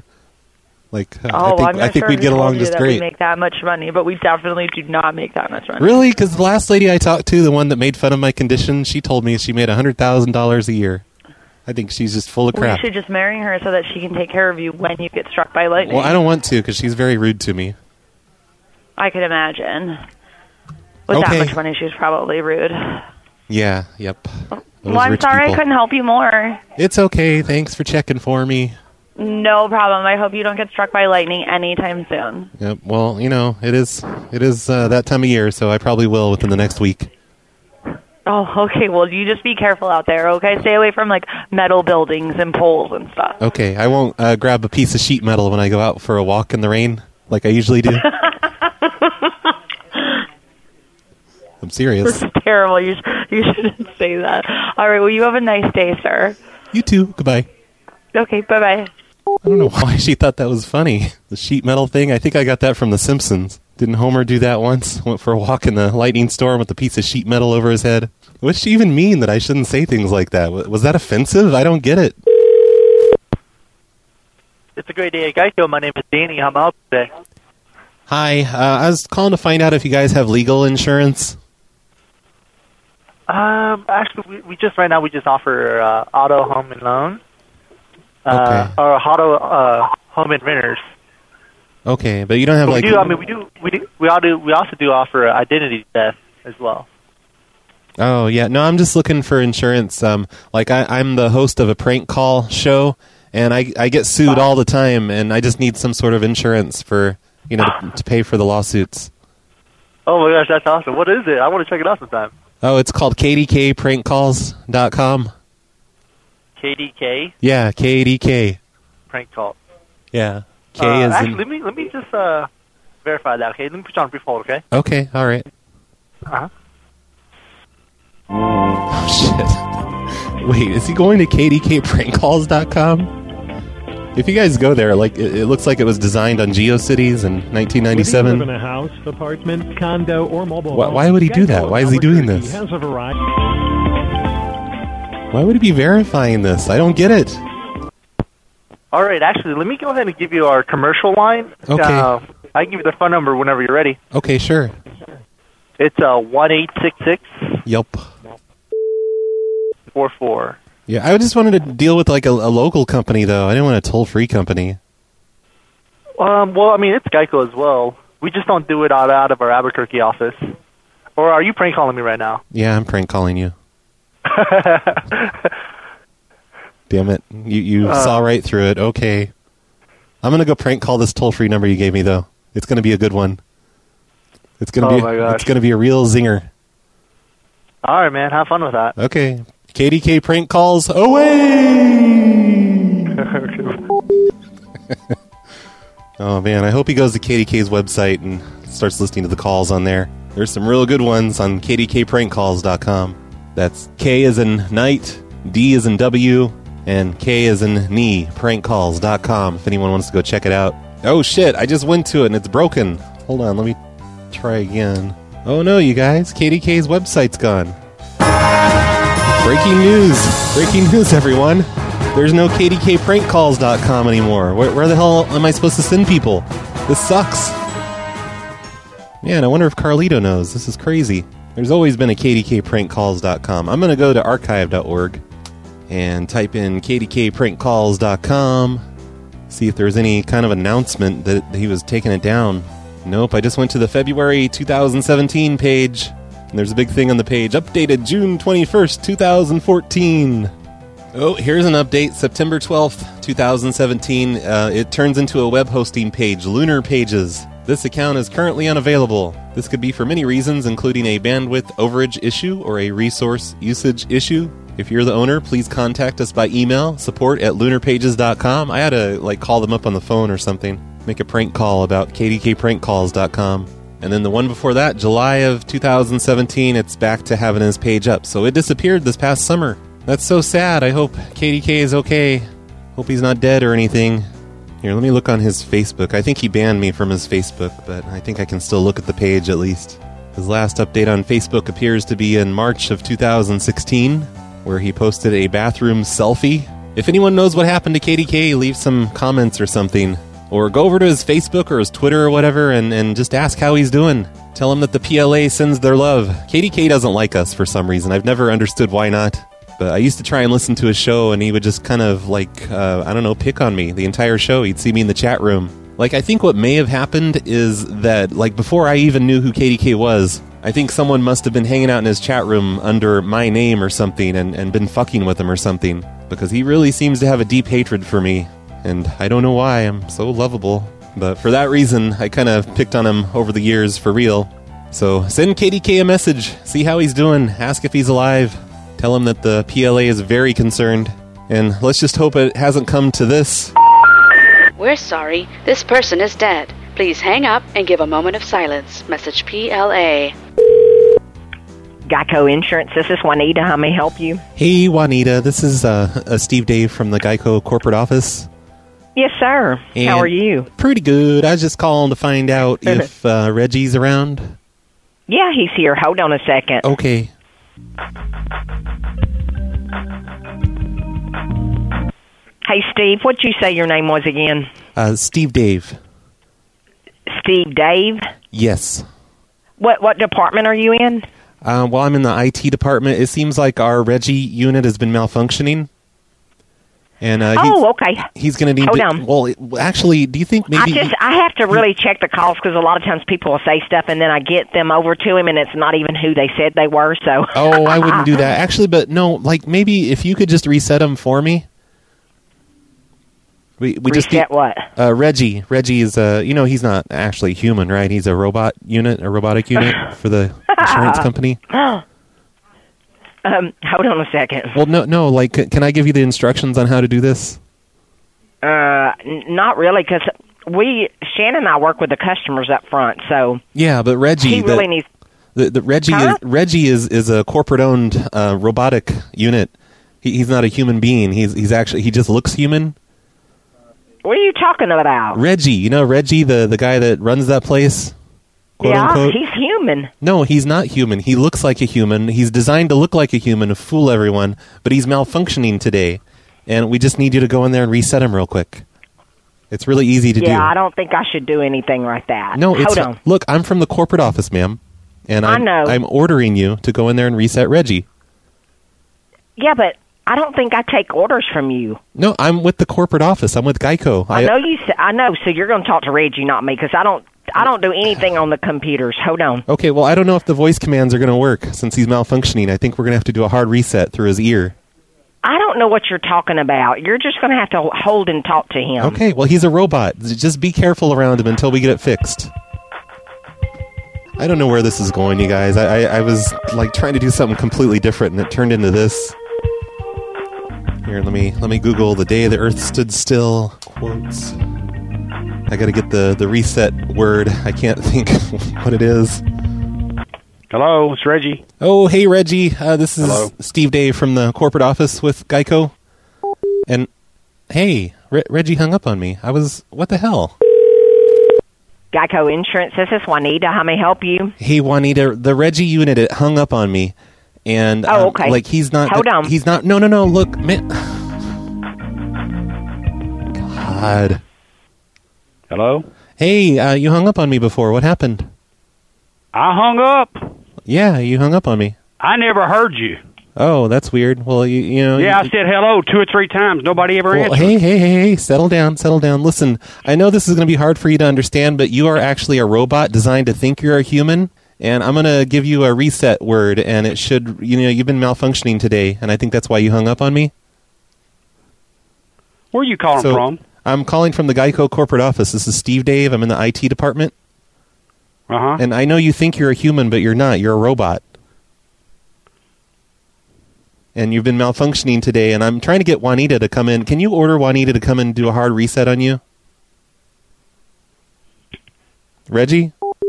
I think we'd get along just great. We make that much money, but we definitely do not make that much money. Really? Because the last lady I talked to, the one that made fun of my condition, she told me she made $100,000 a year. I think she's just full of crap. We should just marry her so that she can take care of you when you get struck by lightning. Well, I don't want to because she's very rude to me. I could imagine. With that much money, she was probably rude. Yeah, yep. Well, I'm sorry I couldn't help you more. It's okay. Thanks for checking for me. No problem. I hope you don't get struck by lightning anytime soon. Yep. Well, it is that time of year, so I probably will within the next week. Oh, okay. Well, you just be careful out there, okay? Stay away from metal buildings and poles and stuff. Okay. I won't grab a piece of sheet metal when I go out for a walk in the rain like I usually do. I'm serious. That's terrible. You shouldn't say that. All right. Well, you have a nice day, sir. You too. Goodbye. Okay. Bye-bye. I don't know why she thought that was funny. The sheet metal thing. I think I got that from The Simpsons. Didn't Homer do that once? Went for a walk in the lightning storm with a piece of sheet metal over his head. What does she even mean that I shouldn't say things like that? Was that offensive? I don't get it. It's a great day at Geico. My name is Danny. How may I help you today? Hi, I was calling to find out if you guys have legal insurance. Actually, we just right now we just offer auto, home, and loan. Okay. Or auto, home and renters. Okay, but you don't have But like. we also do offer identity theft as well. Oh yeah, no, I'm just looking for insurance. Like I'm the host of a prank call show, and I get sued all the time, and I just need some sort of insurance for to pay for the lawsuits. Oh my gosh, that's awesome! What is it? I want to check it out sometime. Oh, it's called KDKPrankCalls.com. KDK. Yeah, KDK. Prank call. Yeah, K is actually, let me just verify that. Okay, let me put you on a brief hold. Okay. Okay, all right. Oh shit! Wait, is he going to KDKPrankCalls.com? If you guys go there, like it looks like it was designed on GeoCities in 1997. Whether you live in a house, apartment, condo, or mobile home, Why would he do that? Why is he doing this? Has a variety. Why would he be verifying this? I don't get it. All right, actually, let me go ahead and give you our commercial line. Okay. I can give you the phone number whenever you're ready. Okay, sure. It's 1-866. Yup. 44. Yeah, I just wanted to deal with like a local company though. I didn't want a toll-free company. Well, I mean, it's Geico as well. We just don't do it out of our Albuquerque office. Or are you prank calling me right now? Yeah, I'm prank calling you. Damn it. You saw right through it. Okay. I'm going to go prank call this toll-free number you gave me, though. It's going to be a good one. It's going to it's going to be a real zinger. All right, man. Have fun with that. Okay. KDK prank calls away! Oh, man. I hope he goes to KDK's website and starts listening to the calls on there. There's some real good ones on KDKPrankCalls.com. That's K as in night, D as in W, and K as in knee, prankcalls.com if anyone wants to go check it out. Oh shit, I just went to it and it's broken. Hold on, let me try again. Oh no, you guys, KDK's website's gone. Breaking news, everyone. There's no KDKPrankCalls.com anymore. Where the hell am I supposed to send people? This sucks. Man, I wonder if Carlito knows. This is crazy. There's always been a KDKPrankCalls.com. I'm going to go to archive.org and type in KDKPrankCalls.com, see if there's any kind of announcement that he was taking it down. Nope, I just went to the February 2017 page, and there's a big thing on the page, updated June 21st, 2014. Oh, here's an update, September 12th, 2017. It turns into a web hosting page, Lunar Pages. This account is currently unavailable. This could be for many reasons, including a bandwidth overage issue or a resource usage issue. If you're the owner, please contact us by email, support@lunarpages.com. I had to call them up on the phone or something, make a prank call about KDKPrankCalls.com. And then the one before that, July of 2017, it's back to having his page up. So it disappeared this past summer. That's so sad. I hope KDK is okay. Hope he's not dead or anything. Here, let me look on his Facebook. I think he banned me from his Facebook, but I think I can still look at the page at least. His last update on Facebook appears to be in March of 2016, where he posted a bathroom selfie. If anyone knows what happened to KDK, leave some comments or something. Or go over to his Facebook or his Twitter or whatever and just ask how he's doing. Tell him that the PLA sends their love. KDK doesn't like us for some reason. I've never understood why not. But I used to try and listen to his show, and he would just kind of, pick on me the entire show. He'd see me in the chat room. I think what may have happened is that, before I even knew who KDK was, I think someone must have been hanging out in his chat room under my name or something and been fucking with him or something. Because he really seems to have a deep hatred for me. And I don't know why. I'm so lovable. But for that reason, I kind of picked on him over the years for real. So send KDK a message. See how he's doing. Ask if he's alive. Tell him that the PLA is very concerned. And let's just hope it hasn't come to this. We're sorry. This person is dead. Please hang up and give a moment of silence. Message PLA. Geico Insurance, this is Juanita. How may I help you? Hey, Juanita. This is Steve Dave from the Geico corporate office. Yes, sir. And how are you? Pretty good. I was just calling to find out if Reggie's around. Yeah, he's here. Hold on a second. Hey, Steve, what'd you say your name was again? Steve Dave. Steve Dave? Yes. What department are you in? Well, I'm in the IT department. It seems like our Reggie unit has been malfunctioning. And okay. He's going to need Hold on. Well, actually, do you think maybe... I have to really check the calls because a lot of times people will say stuff and then I get them over to him and it's not even who they said they were, so... Oh, I wouldn't do that. Actually, but no, like maybe if you could just reset them for me. We just reset what? Reggie. Reggie is, he's not actually human, right? He's a robotic unit for the insurance company. Hold on a second. Well, no. Like, can I give you the instructions on how to do this? Not really, because Shannon and I work with the customers up front, so... Yeah, but Reggie... He really needs... Reggie is a corporate-owned robotic unit. He's not a human being. He just looks human. What are you talking about? Reggie, Reggie, the guy that runs that place? Quote unquote. He's human. No, he's not human. He looks like a human. He's designed to look like a human to fool everyone, but he's malfunctioning today. And we just need you to go in there and reset him real quick. It's really easy to do. Yeah, I don't think I should do anything like that. No, Hold on. Look, I'm from the corporate office, ma'am. And I know. I'm ordering you to go in there and reset Reggie. Yeah, but I don't think I take orders from you. No, I'm with the corporate office. I'm with Geico. I know. So you're going to talk to Reggie, not me, because I don't do anything on the computers. Hold on. Okay, well, I don't know if the voice commands are going to work since he's malfunctioning. I think we're going to have to do a hard reset through his ear. I don't know what you're talking about. You're just going to have to hold and talk to him. Okay, well, he's a robot. Just be careful around him until we get it fixed. I don't know where this is going, you guys. I was like trying to do something completely different, and it turned into this. Here, let me Google the day the Earth stood still quotes. I got to get the reset word. I can't think what it is. Hello, it's Reggie. Oh, hey, Reggie. This is Hello. Steve Dave from the corporate office with Geico. And, hey, Reggie hung up on me. What the hell? Geico Insurance, this is Juanita. How may I help you? Hey, Juanita, the Reggie unit, it hung up on me. And, okay. Like, he's not... Hold on. He's not... No, look, man... God. Hello? Hey, you hung up on me before. What happened? I hung up. Yeah, you hung up on me. I never heard you. Oh, that's weird. Well, you know... Yeah, I said hello 2 or 3 times. Nobody ever answered. Hey, settle down. Listen, I know this is going to be hard for you to understand, but you are actually a robot designed to think you're a human, and I'm going to give you a reset word, and it should... you've been malfunctioning today, and I think that's why you hung up on me. Where are you calling from? I'm calling from the Geico corporate office. This is Steve Dave. I'm in the IT department. Uh-huh. And I know you think you're a human, but you're not. You're a robot. And you've been malfunctioning today, and I'm trying to get Juanita to come in. Can you order Juanita to come in and do a hard reset on you? Reggie?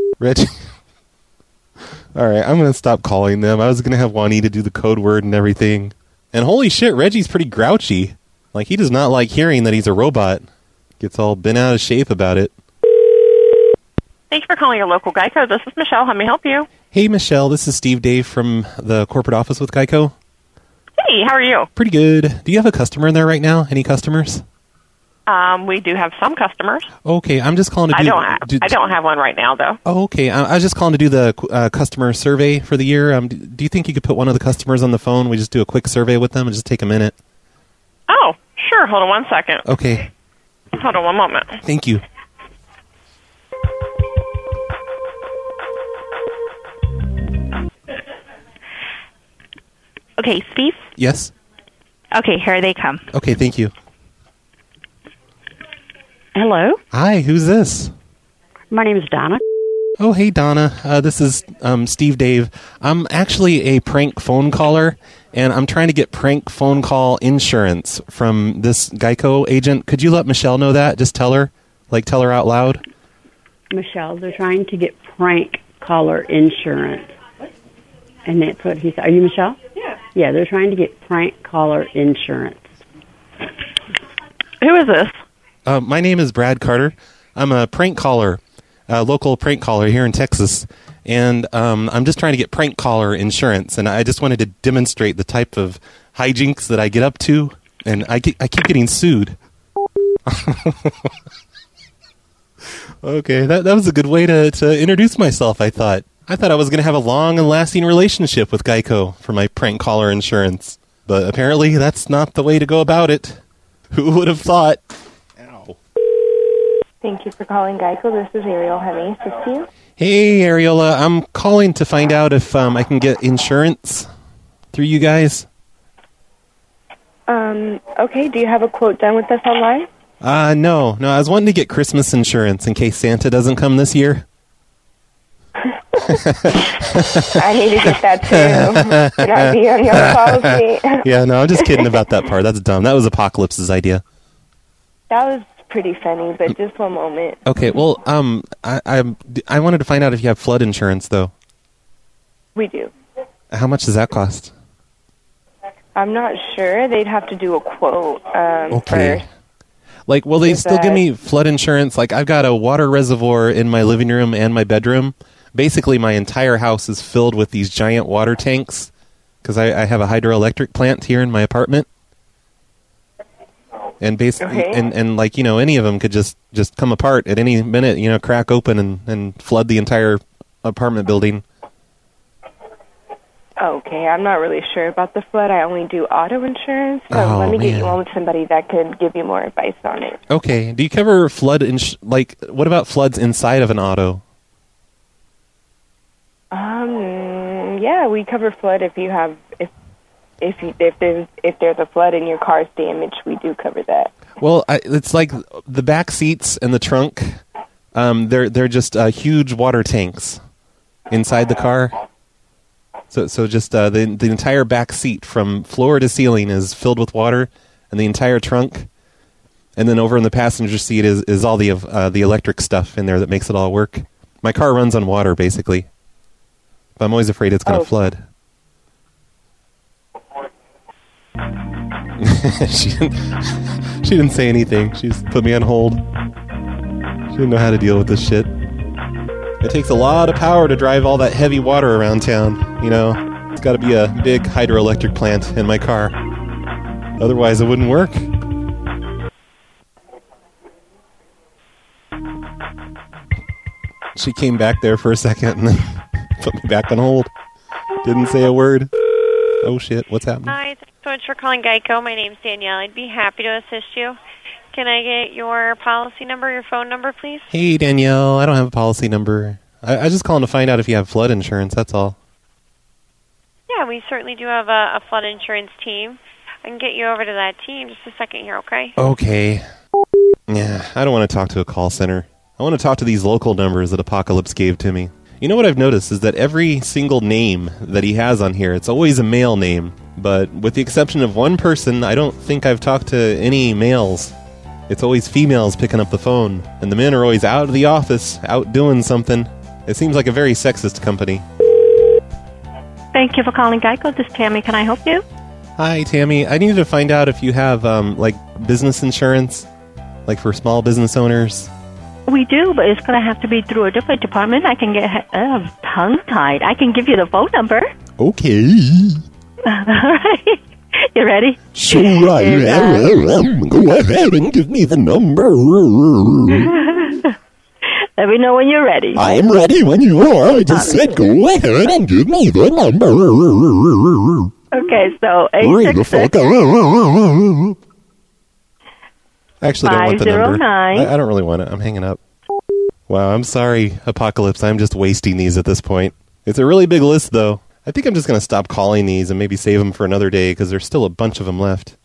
All right, I'm going to stop calling them. I was going to have Juanita do the code word and everything. And holy shit, Reggie's pretty grouchy. Like, he does not like hearing that he's a robot. Gets all bent out of shape about it. Thank you for calling your local Geico. This is Michelle. How may I help you? Hey, Michelle. This is Steve Dave from the corporate office with Geico. Hey, how are you? Pretty good. Do you have a customer in there right now? Any customers? We do have some customers. Okay, I'm just calling to do... I don't have one right now, though. Oh, okay. I was just calling to do the customer survey for the year. Do you think you could put one of the customers on the phone? We just do a quick survey with them and just take a minute. Oh, sure. Hold on 1 second. Okay. Hold on 1 moment. Thank you. Okay, Steve? Yes? Okay, here they come. Okay, thank you. Hello? Hi, who's this? My name is Donna. Oh, hey, Donna. This is Steve Dave. I'm actually a prank phone caller, and I'm trying to get prank phone call insurance from this Geico agent. Could you let Michelle know that? Just tell her. Like, tell her out loud. Michelle, they're trying to get prank caller insurance. And that's what he said. Are you Michelle? Yeah. Yeah, they're trying to get prank caller insurance. Who is this? My name is Brad Carter. I'm a prank caller, a local prank caller here in Texas. And I'm just trying to get prank caller insurance. And I just wanted to demonstrate the type of hijinks that I get up to and I keep getting sued. Okay, that was a good way to introduce myself, I thought. I thought I was going to have a long and lasting relationship with Geico for my prank caller insurance. But apparently that's not the way to go about it. Who would have thought? Ow. Thank you for calling Geico. This is Ariel. How may I assist you? Hey, Ariola. I'm calling to find out if I can get insurance through you guys. Okay. Do you have a quote done with us online? No. I was wanting to get Christmas insurance in case Santa doesn't come this year. I need to get that too. Can I be on your policy? Yeah, no, I'm just kidding about that part. That's dumb. That was Apocalypse's idea. That was pretty funny, but just one moment. Okay, well, I wanted to find out if you have flood insurance, though. We do. How much does that cost? I'm not sure. They'd have to do a quote Okay. first. Like, will they still give me flood insurance? Like, I've got a water reservoir in my living room and my bedroom. Basically, my entire house is filled with these giant water tanks because I have a hydroelectric plant here in my apartment. And basically, and like, you know, any of them could just come apart at any minute, you know, crack open and flood the entire apartment building. Okay, I'm not really sure about the flood. I only do auto insurance, so let me get you on with somebody that could give you more advice on it. Okay, do you cover flood? Like, what about floods inside of an auto? Yeah, we cover flood if you have if there's a flood and your car's damaged, we do cover that. Well, it's like the back seats and the trunk. They're just huge water tanks inside the car. So just the entire back seat from floor to ceiling is filled with water, and the entire trunk, and then over in the passenger seat is all the electric stuff in there that makes it all work. My car runs on water, basically. But I'm always afraid it's going to flood. She didn't say anything. She just put me on hold. She didn't know how to deal with this shit. It takes a lot of power to drive all that heavy water around town, you know. It's got to be a big hydroelectric plant in my car. Otherwise, it wouldn't work. She came back there for a second and then put me back on hold. Didn't say a word. Oh, shit. What's happening? Hi, thanks so much for calling Geico. My name's Danielle. I'd be happy to assist you. Can I get your policy number, your phone number, please? Hey, Danielle. I don't have a policy number. I just calling to find out if you have flood insurance. That's all. Yeah, we certainly do have a flood insurance team. I can get you over to that team. Just a second here, okay? Okay. Yeah, I don't want to talk to a call center. I want to talk to these local numbers that Apocalypse gave to me. You know what I've noticed is that every single name that he has on here, it's always a male name. But with the exception of one person, I don't think I've talked to any males. It's always females picking up the phone. And the men are always out of the office, out doing something. It seems like a very sexist company. Thank you for calling Geico. This is Tammy. Can I help you? Hi, Tammy. I needed to find out if you have, like, business insurance, like for small business owners. We do, but it's going to have to be through a different department. I can get tongue-tied. I can give you the phone number. Okay. All right. You ready? So go ahead and give me the number. Let me know when you're ready. I'm ready when you are. I just said go ahead and give me the number. Okay, so Hurry the fuck 866 up. I actually don't want the number. 509. I don't really want it. I'm hanging up. Wow, I'm sorry, Apocalypse. I'm just wasting these at this point. It's a really big list, though. I think I'm just going to stop calling these and maybe save them for another day because there's still a bunch of them left.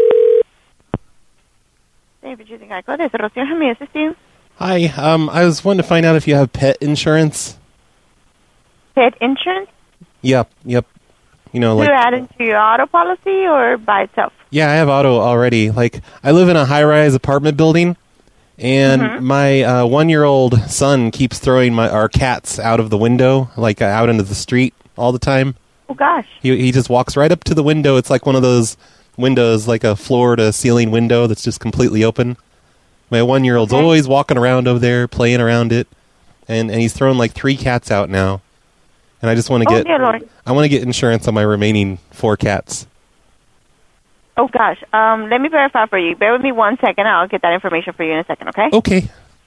David, you think I got this? Rocio, how may I assist you? Hi, I was wanting to find out if you have pet insurance. Pet insurance? Yep. You know, like... To add into your auto policy or by itself? Yeah, I have auto already. Like, I live in a high-rise apartment building, and my 1-year-old son keeps throwing our cats out of the window, like out into the street all the time. Oh, gosh. He just walks right up to the window. It's like one of those windows, like a floor-to-ceiling window that's just completely open. My 1-year-old's always walking around over there, playing around it, and he's thrown like 3 cats out now. And I just want to dear Lord. I want to get insurance on my remaining 4 cats. Oh, gosh. Let me verify for you. Bear with me 1 second. I'll get that information for you in a second, okay? Okay.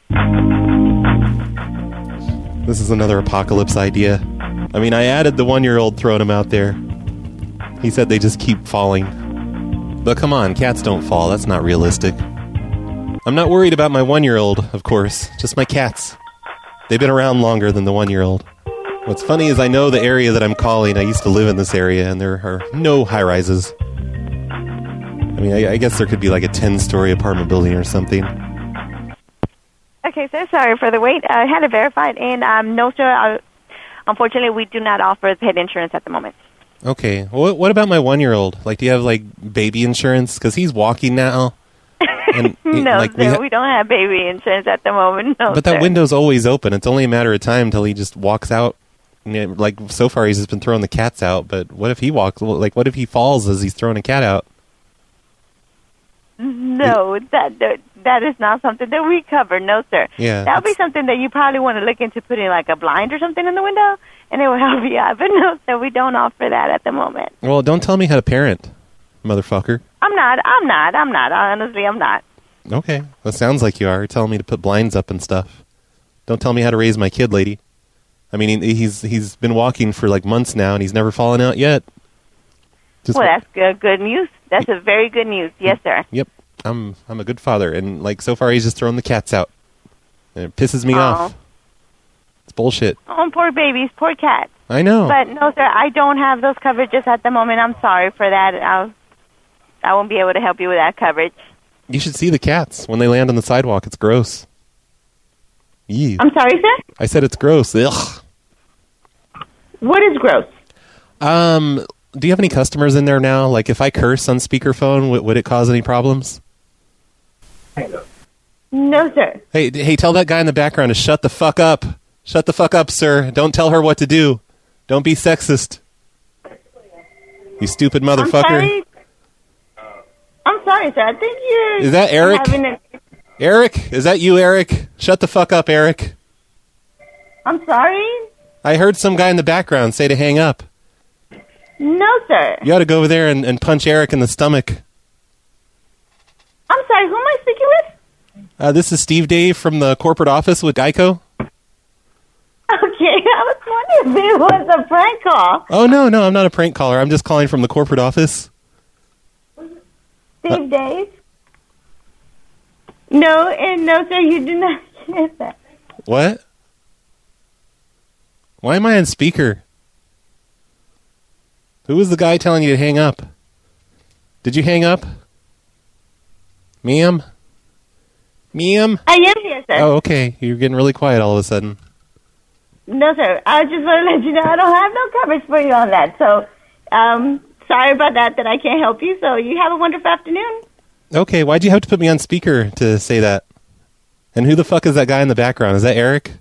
This is another apocalypse idea. I mean, I added the 1-year-old throwing him out there. He said they just keep falling. But come on, cats don't fall. That's not realistic. I'm not worried about my 1-year-old, of course. Just my cats. They've been around longer than the 1-year-old. What's funny is I know the area that I'm calling. I used to live in this area, and there are no high-rises. I mean, I guess there could be like a 10-story apartment building or something. Okay, so sorry for the wait. I had it verified, and no, sir, unfortunately, we do not offer pet insurance at the moment. Okay. Well, what about my 1-year-old? Like, do you have, like, baby insurance? Because he's walking now. And, no, like, sir, we don't have baby insurance at the moment, no, but that sir. window's always open. It's only a matter of time till he just walks out. Like, so far he's just been throwing the cats out, but what if he walks, like, what if he falls as he's throwing a cat out? No, that is not something that we cover, no, sir. Yeah. That would be something that you probably want to look into putting, like, a blind or something in the window, and it will help you out. But no, sir, we don't offer that at the moment. Well, don't tell me how to parent, motherfucker. I'm not. Honestly, I'm not. Okay. That sounds like you are. You're telling me to put blinds up and stuff. Don't tell me how to raise my kid, lady. I mean, he's been walking for like months now, and he's never fallen out yet. Well, that's good news. That's a very good news. Yes, sir. Yep. I'm a good father, and like so far he's just thrown the cats out, and it pisses me off. It's bullshit. Oh, poor babies, poor cats. I know. But no, sir, I don't have those coverages at the moment. I'm sorry for that. I won't be able to help you with that coverage. You should see the cats when they land on the sidewalk. It's gross. Ew. I'm sorry, sir? I said it's gross. Ugh. What is gross? Do you have any customers in there now? Like, if I curse on speakerphone, would it cause any problems? No, sir. Hey, tell that guy in the background to shut the fuck up. Shut the fuck up, sir. Don't tell her what to do. Don't be sexist. You stupid motherfucker. I'm sorry, sir. I think you're... Is that Eric? Eric? Is that you, Eric? Shut the fuck up, Eric. I'm sorry? I heard some guy in the background say to hang up. No, sir. You ought to go over there and punch Eric in the stomach. I'm sorry, who am I speaking with? This is Steve Dave from the corporate office with Geico. Okay, I was wondering if it was a prank call. Oh, no, I'm not a prank caller. I'm just calling from the corporate office. Steve Dave? No, sir, you do not get that. What? Why am I on speaker? Who was the guy telling you to hang up? Did you hang up? Ma'am? Ma'am? I am here, sir. Oh, okay. You're getting really quiet all of a sudden. No, sir. I just want to let you know I don't have no coverage for you on that. So, sorry about that I can't help you. So, you have a wonderful afternoon. Okay, why'd you have to put me on speaker to say that? And who the fuck is that guy in the background? Is that Eric?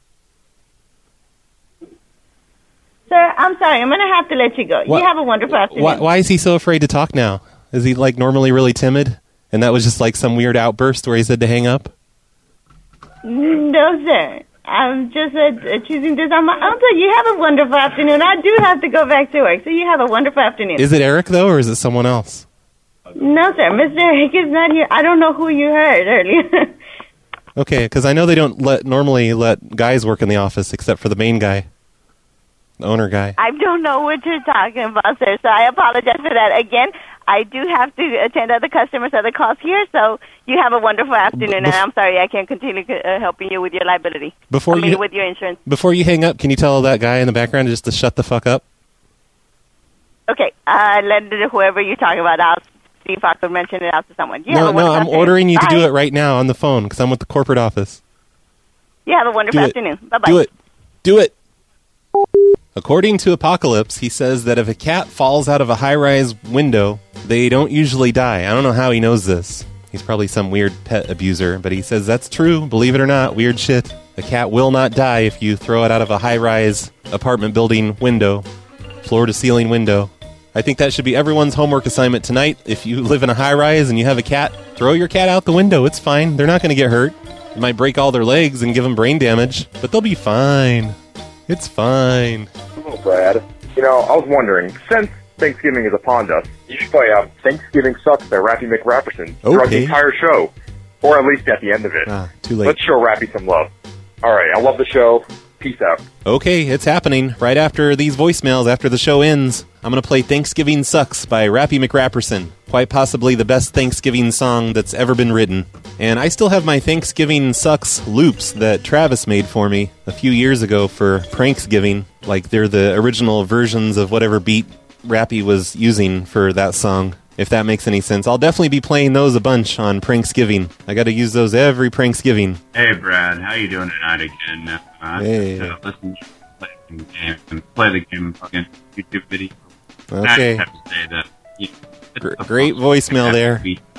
Sir, I'm sorry. I'm going to have to let you go. What? You have a wonderful afternoon. Why is he so afraid to talk now? Is he, like, normally really timid? And that was just, like, some weird outburst where he said to hang up? No, sir. I'm just choosing this on my own. So you have a wonderful afternoon. I do have to go back to work. So you have a wonderful afternoon. Is it Eric, though, or is it someone else? No, sir. Mr. Eric is not here. I don't know who you heard earlier. Okay, because I know they don't normally let guys work in the office except for the main guy. The owner guy. I don't know what you're talking about, sir, so I apologize for that. Again, I do have to attend other customers, other calls here, so you have a wonderful afternoon, and I'm sorry I can't continue helping you with your liability. with your insurance. Before you hang up, can you tell that guy in the background just to shut the fuck up? Okay, let whoever you're talking about, I'll see if I can mention it out to someone. No, I'm ordering you to do it right now on the phone, because I'm with the corporate office. You have a wonderful afternoon. Bye-bye. Do it. According to Apocalypse, he says that if a cat falls out of a high-rise window, they don't usually die. I don't know how he knows this. He's probably some weird pet abuser, but he says that's true. Believe it or not, weird shit. A cat will not die if you throw it out of a high-rise apartment building window, floor-to-ceiling window. I think that should be everyone's homework assignment tonight. If you live in a high-rise and you have a cat, throw your cat out the window. It's fine. They're not going to get hurt. It might break all their legs and give them brain damage, but they'll be fine. It's fine. Hello, Brad. I was wondering, since Thanksgiving is upon us, you should play Thanksgiving Sucks by Rappy McRapperson throughout the entire show, or at least at the end of it. Too late. Let's show Rappy some love. All right, I love the show. Peace out. Okay, it's happening. Right after these voicemails, after the show ends, I'm going to play Thanksgiving Sucks by Rappy McRapperson. Quite possibly the best Thanksgiving song that's ever been written. And I still have my Thanksgiving Sucks loops that Travis made for me a few years ago for Pranksgiving. Like, they're the original versions of whatever beat Rappy was using for that song. If that makes any sense. I'll definitely be playing those a bunch on Pranksgiving. I got to use those every Pranksgiving. Hey, Brad. How you doing tonight again? Hey. Listen to play the game and play the game fucking YouTube video. Okay. I have to say that. Great voicemail there.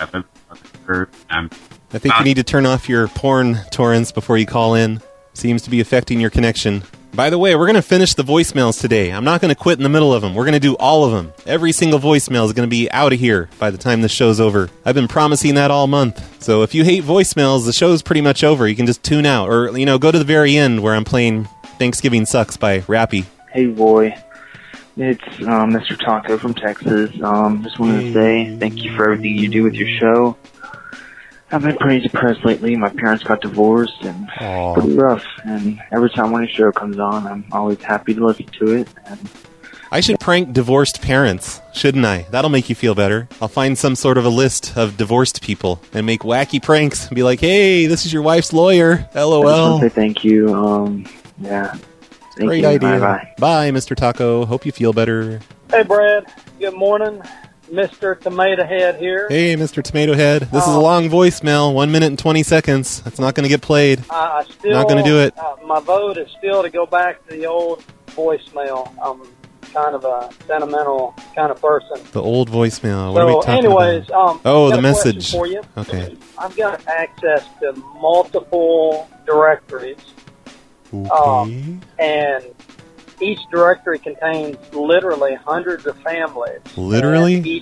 I think you need to turn off your porn torrents before you call in. Seems to be affecting your connection. By the way, we're going to finish the voicemails today. I'm not going to quit in the middle of them. We're going to do all of them. Every single voicemail is going to be out of here by the time the show's over. I've been promising that all month. So if you hate voicemails, the show's pretty much over. You can just tune out. Or, go to the very end where I'm playing Thanksgiving Sucks by Rappy. Hey, boy. It's Mr. Taco from Texas. Just wanted to say thank you for everything you do with your show. I've been pretty depressed lately. My parents got divorced, and it's pretty rough. And every time when a show comes on, I'm always happy to listen to it. And I should prank divorced parents, shouldn't I? That'll make you feel better. I'll find some sort of a list of divorced people and make wacky pranks and be like, hey, this is your wife's lawyer. LOL. I just want to say thank you. Yeah. Thank Great you. idea. Bye-bye. Bye, Mr. Taco. Hope you feel better. Hey, Brad. Good morning. Mr. Tomato Head here. Hey, Mr. Tomato Head. This is a long voicemail, 1 minute and 20 seconds. It's not going to get played. I still, not going to do it. My vote is still to go back to the old voicemail. I'm kind of a sentimental kind of person. The old voicemail. What are we talking about? The message. For you. Okay. I've got access to multiple directories. Okay. And each directory contains literally hundreds of families. Literally?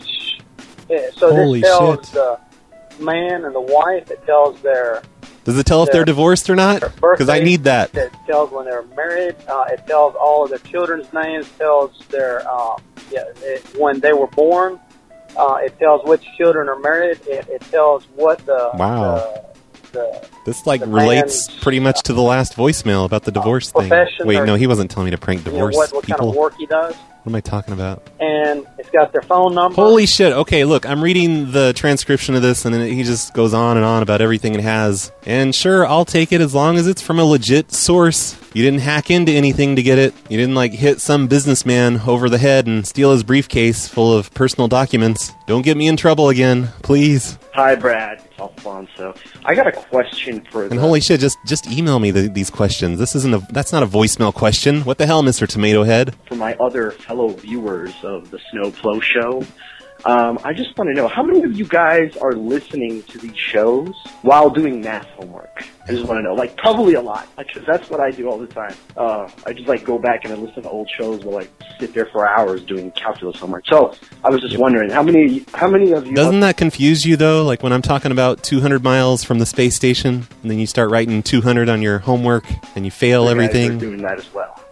So Holy this tells shit. the man and the wife. It tells their... Does it tell if they're divorced or not? Because I need that. It tells when they're married. It tells all of their children's names. It tells their when they were born. It tells which children are married. It tells what the... Wow. This relates pretty much to the last voicemail about the divorce thing. Wait, no, he wasn't telling me to prank divorce what people. kind of work he does. What am I talking about? And it's got their phone number. Holy shit. Okay, look, I'm reading the transcription of this, and then he just goes on and on about everything it has. And sure, I'll take it as long as it's from a legit source. You didn't hack into anything to get it. You didn't, hit some businessman over the head and steal his briefcase full of personal documents. Don't get me in trouble again, please. Hi, Brad. It's Alfonso. I got a question for And holy shit, just email me these questions. That's not a voicemail question. What the hell, Mr. Tomato Head? For my other fellow viewers of the Snow Flow Show, I just want to know, how many of you guys are listening to these shows while doing math homework? I just want to know. Probably a lot. Because that's what I do all the time. I just, go back and I listen to old shows while I sit there for hours doing calculus homework. So, I was just wondering, how many of you... Doesn't that confuse you, though? When I'm talking about 200 miles from the space station, and then you start writing 200 on your homework, and you fail everything? Guys are doing that as well.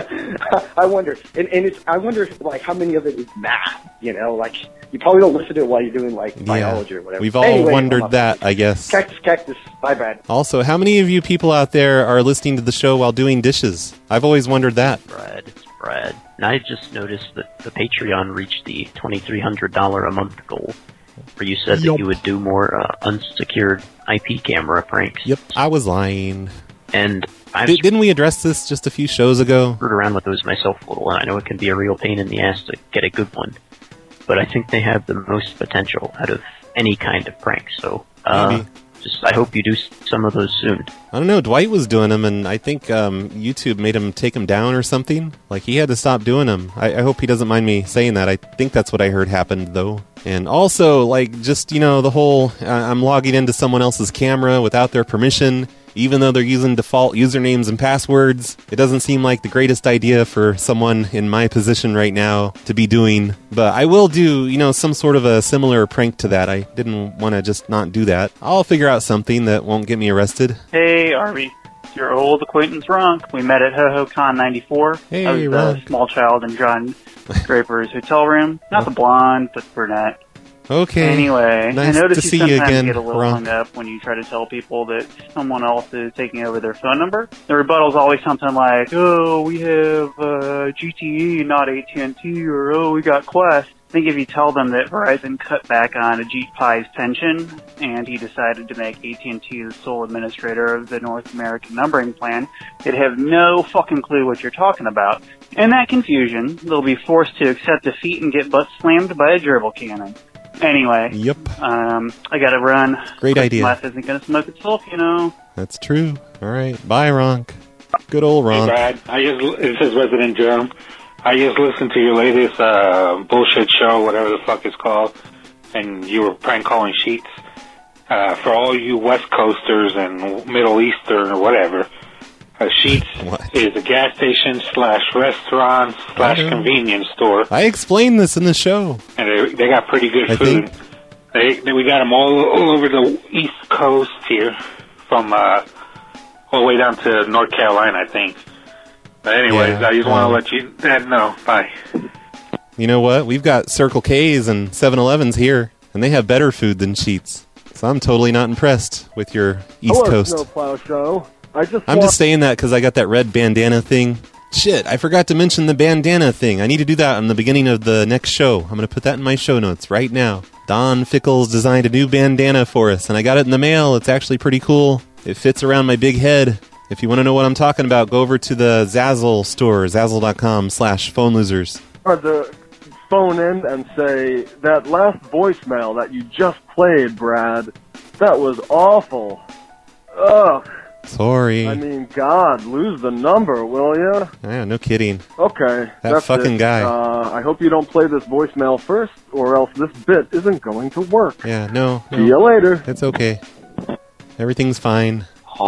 I wonder, I wonder, how many of it is math, you probably don't listen to it while you're doing, biology or whatever. We've all wondered that, I guess. Cactus. Bye, Brad. Also, how many of you people out there are listening to the show while doing dishes? I've always wondered that. It's Brad. And I just noticed that the Patreon reached the $2,300 a month goal, where you said that you would do more unsecured IP camera pranks. Yep, I was lying. And didn't we address this just a few shows ago? Screwed around with those myself a little, and I know it can be a real pain in the ass to get a good one. But I think they have the most potential out of any kind of prank. So, I hope you do some of those soon. I don't know. Dwight was doing them, and I think YouTube made him take them down or something. He had to stop doing them. I hope he doesn't mind me saying that. I think that's what I heard happened, though. And also, the whole I'm logging into someone else's camera without their permission, even though they're using default usernames and passwords. It doesn't seem like the greatest idea for someone in my position right now to be doing. But I will do, some sort of a similar prank to that. I didn't want to just not do that. I'll figure out something that won't get me arrested. Hey, Army. your old acquaintance Ronk. We met at HoHoCon 94. Hey, I was Ronk. the small child in John Draper's hotel room. Not the blonde, but the brunette. Okay. Anyway, Nice I noticed to you see you sometimes again, get a little Ronk. hung up when you try to tell people that someone else is taking over their phone number. The rebuttal's always something like, "Oh, we have GTE, not AT&T," or "Oh, we got Quest." I think if you tell them that Verizon cut back on Ajit Pai's pension and he decided to make AT&T the sole administrator of the North American numbering plan, they'd have no fucking clue what you're talking about. In that confusion, they'll be forced to accept defeat and get butt slammed by a gerbil cannon. Anyway. Yep. I gotta run. Great idea. Life isn't gonna smoke itself, you know. That's true. All right. Bye, Ronk. Good old Ronk. Hey, Brad. This is Resident Jerem. I just listened to your latest bullshit show, whatever the fuck it's called, and you were prank calling Sheets. For all you West Coasters and Middle Eastern or whatever, Sheets is a gas station / restaurant / convenience store. I explained this in the show. And they got pretty good I food. We got them all over the East Coast here, from all the way down to North Carolina, I think. But anyways, Yeah, I just want to let you know. Bye. You know what? We've got Circle K's and 7-Elevens here, and they have better food than Sheets. So I'm totally not impressed with your East Coast. Snowplow Show. I'm just saying that because I got that red bandana thing. Shit, I forgot to mention the bandana thing. I need to do that in the beginning of the next show. I'm going to put that in my show notes right now. Don Fickles designed a new bandana for us, and I got it in the mail. It's actually pretty cool. It fits around my big head. If you want to know what I'm talking about, go over to the Zazzle store, zazzle.com/phone-losers. Or the phone in and say, that last voicemail that you just played, Brad, that was awful. Ugh. Sorry. I mean, God, lose the number, will ya? Yeah, no kidding. Okay. That fucking it. guy. I hope you don't play this voicemail first, or else this bit isn't going to work. Yeah, no. See you later. It's okay. Everything's fine.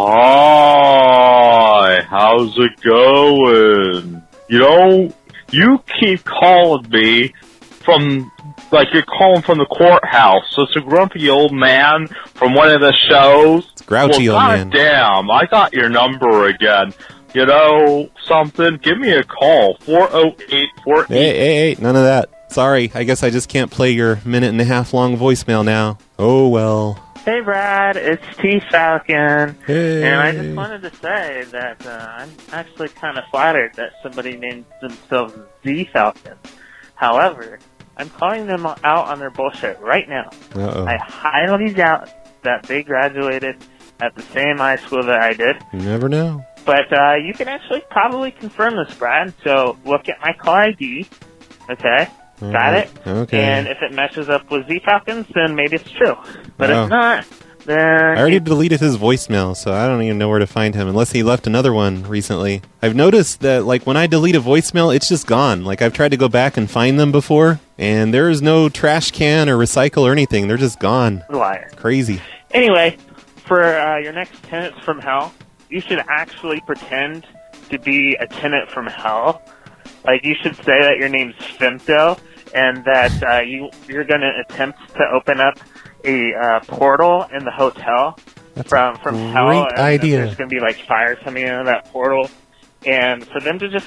Hi, how's it going? You know, you keep calling me from, like you're calling from the courthouse. So it's a grumpy old man from one of the shows. It's grouchy old man. Damn, I got your number again. You know something? Give me a call. 408-48. Hey, none of that. Sorry, I guess I just can't play your 1.5-minute long voicemail now. Oh, well. Hey, Brad, it's T. Falcon. Hey. And I just wanted to say that I'm actually kind of flattered that somebody named themselves Z Falcon. However, I'm calling them out on their bullshit right now. Uh-oh. I highly doubt that they graduated at the same high school that I did. You never know. But you can actually probably confirm this, Brad. So look at my call ID, okay? All Got right. it? Okay. And if it matches up with Z Falcons, then maybe it's true. But Oh. if not, then I already deleted his voicemail, so I don't even know where to find him, unless he left another one recently. I've noticed that, like, when I delete a voicemail, it's just gone. Like, I've tried to go back and find them before, and there is no trash can or recycle or anything. They're just gone. liar. Crazy. Anyway, for your next tenants from hell, you should actually pretend to be a tenant from hell. Like, you should say that your name's Femto, and that you're going to attempt to open up a portal in the hotel from hell. great idea. There's going to be, like, fire coming out of that portal. And for them to just,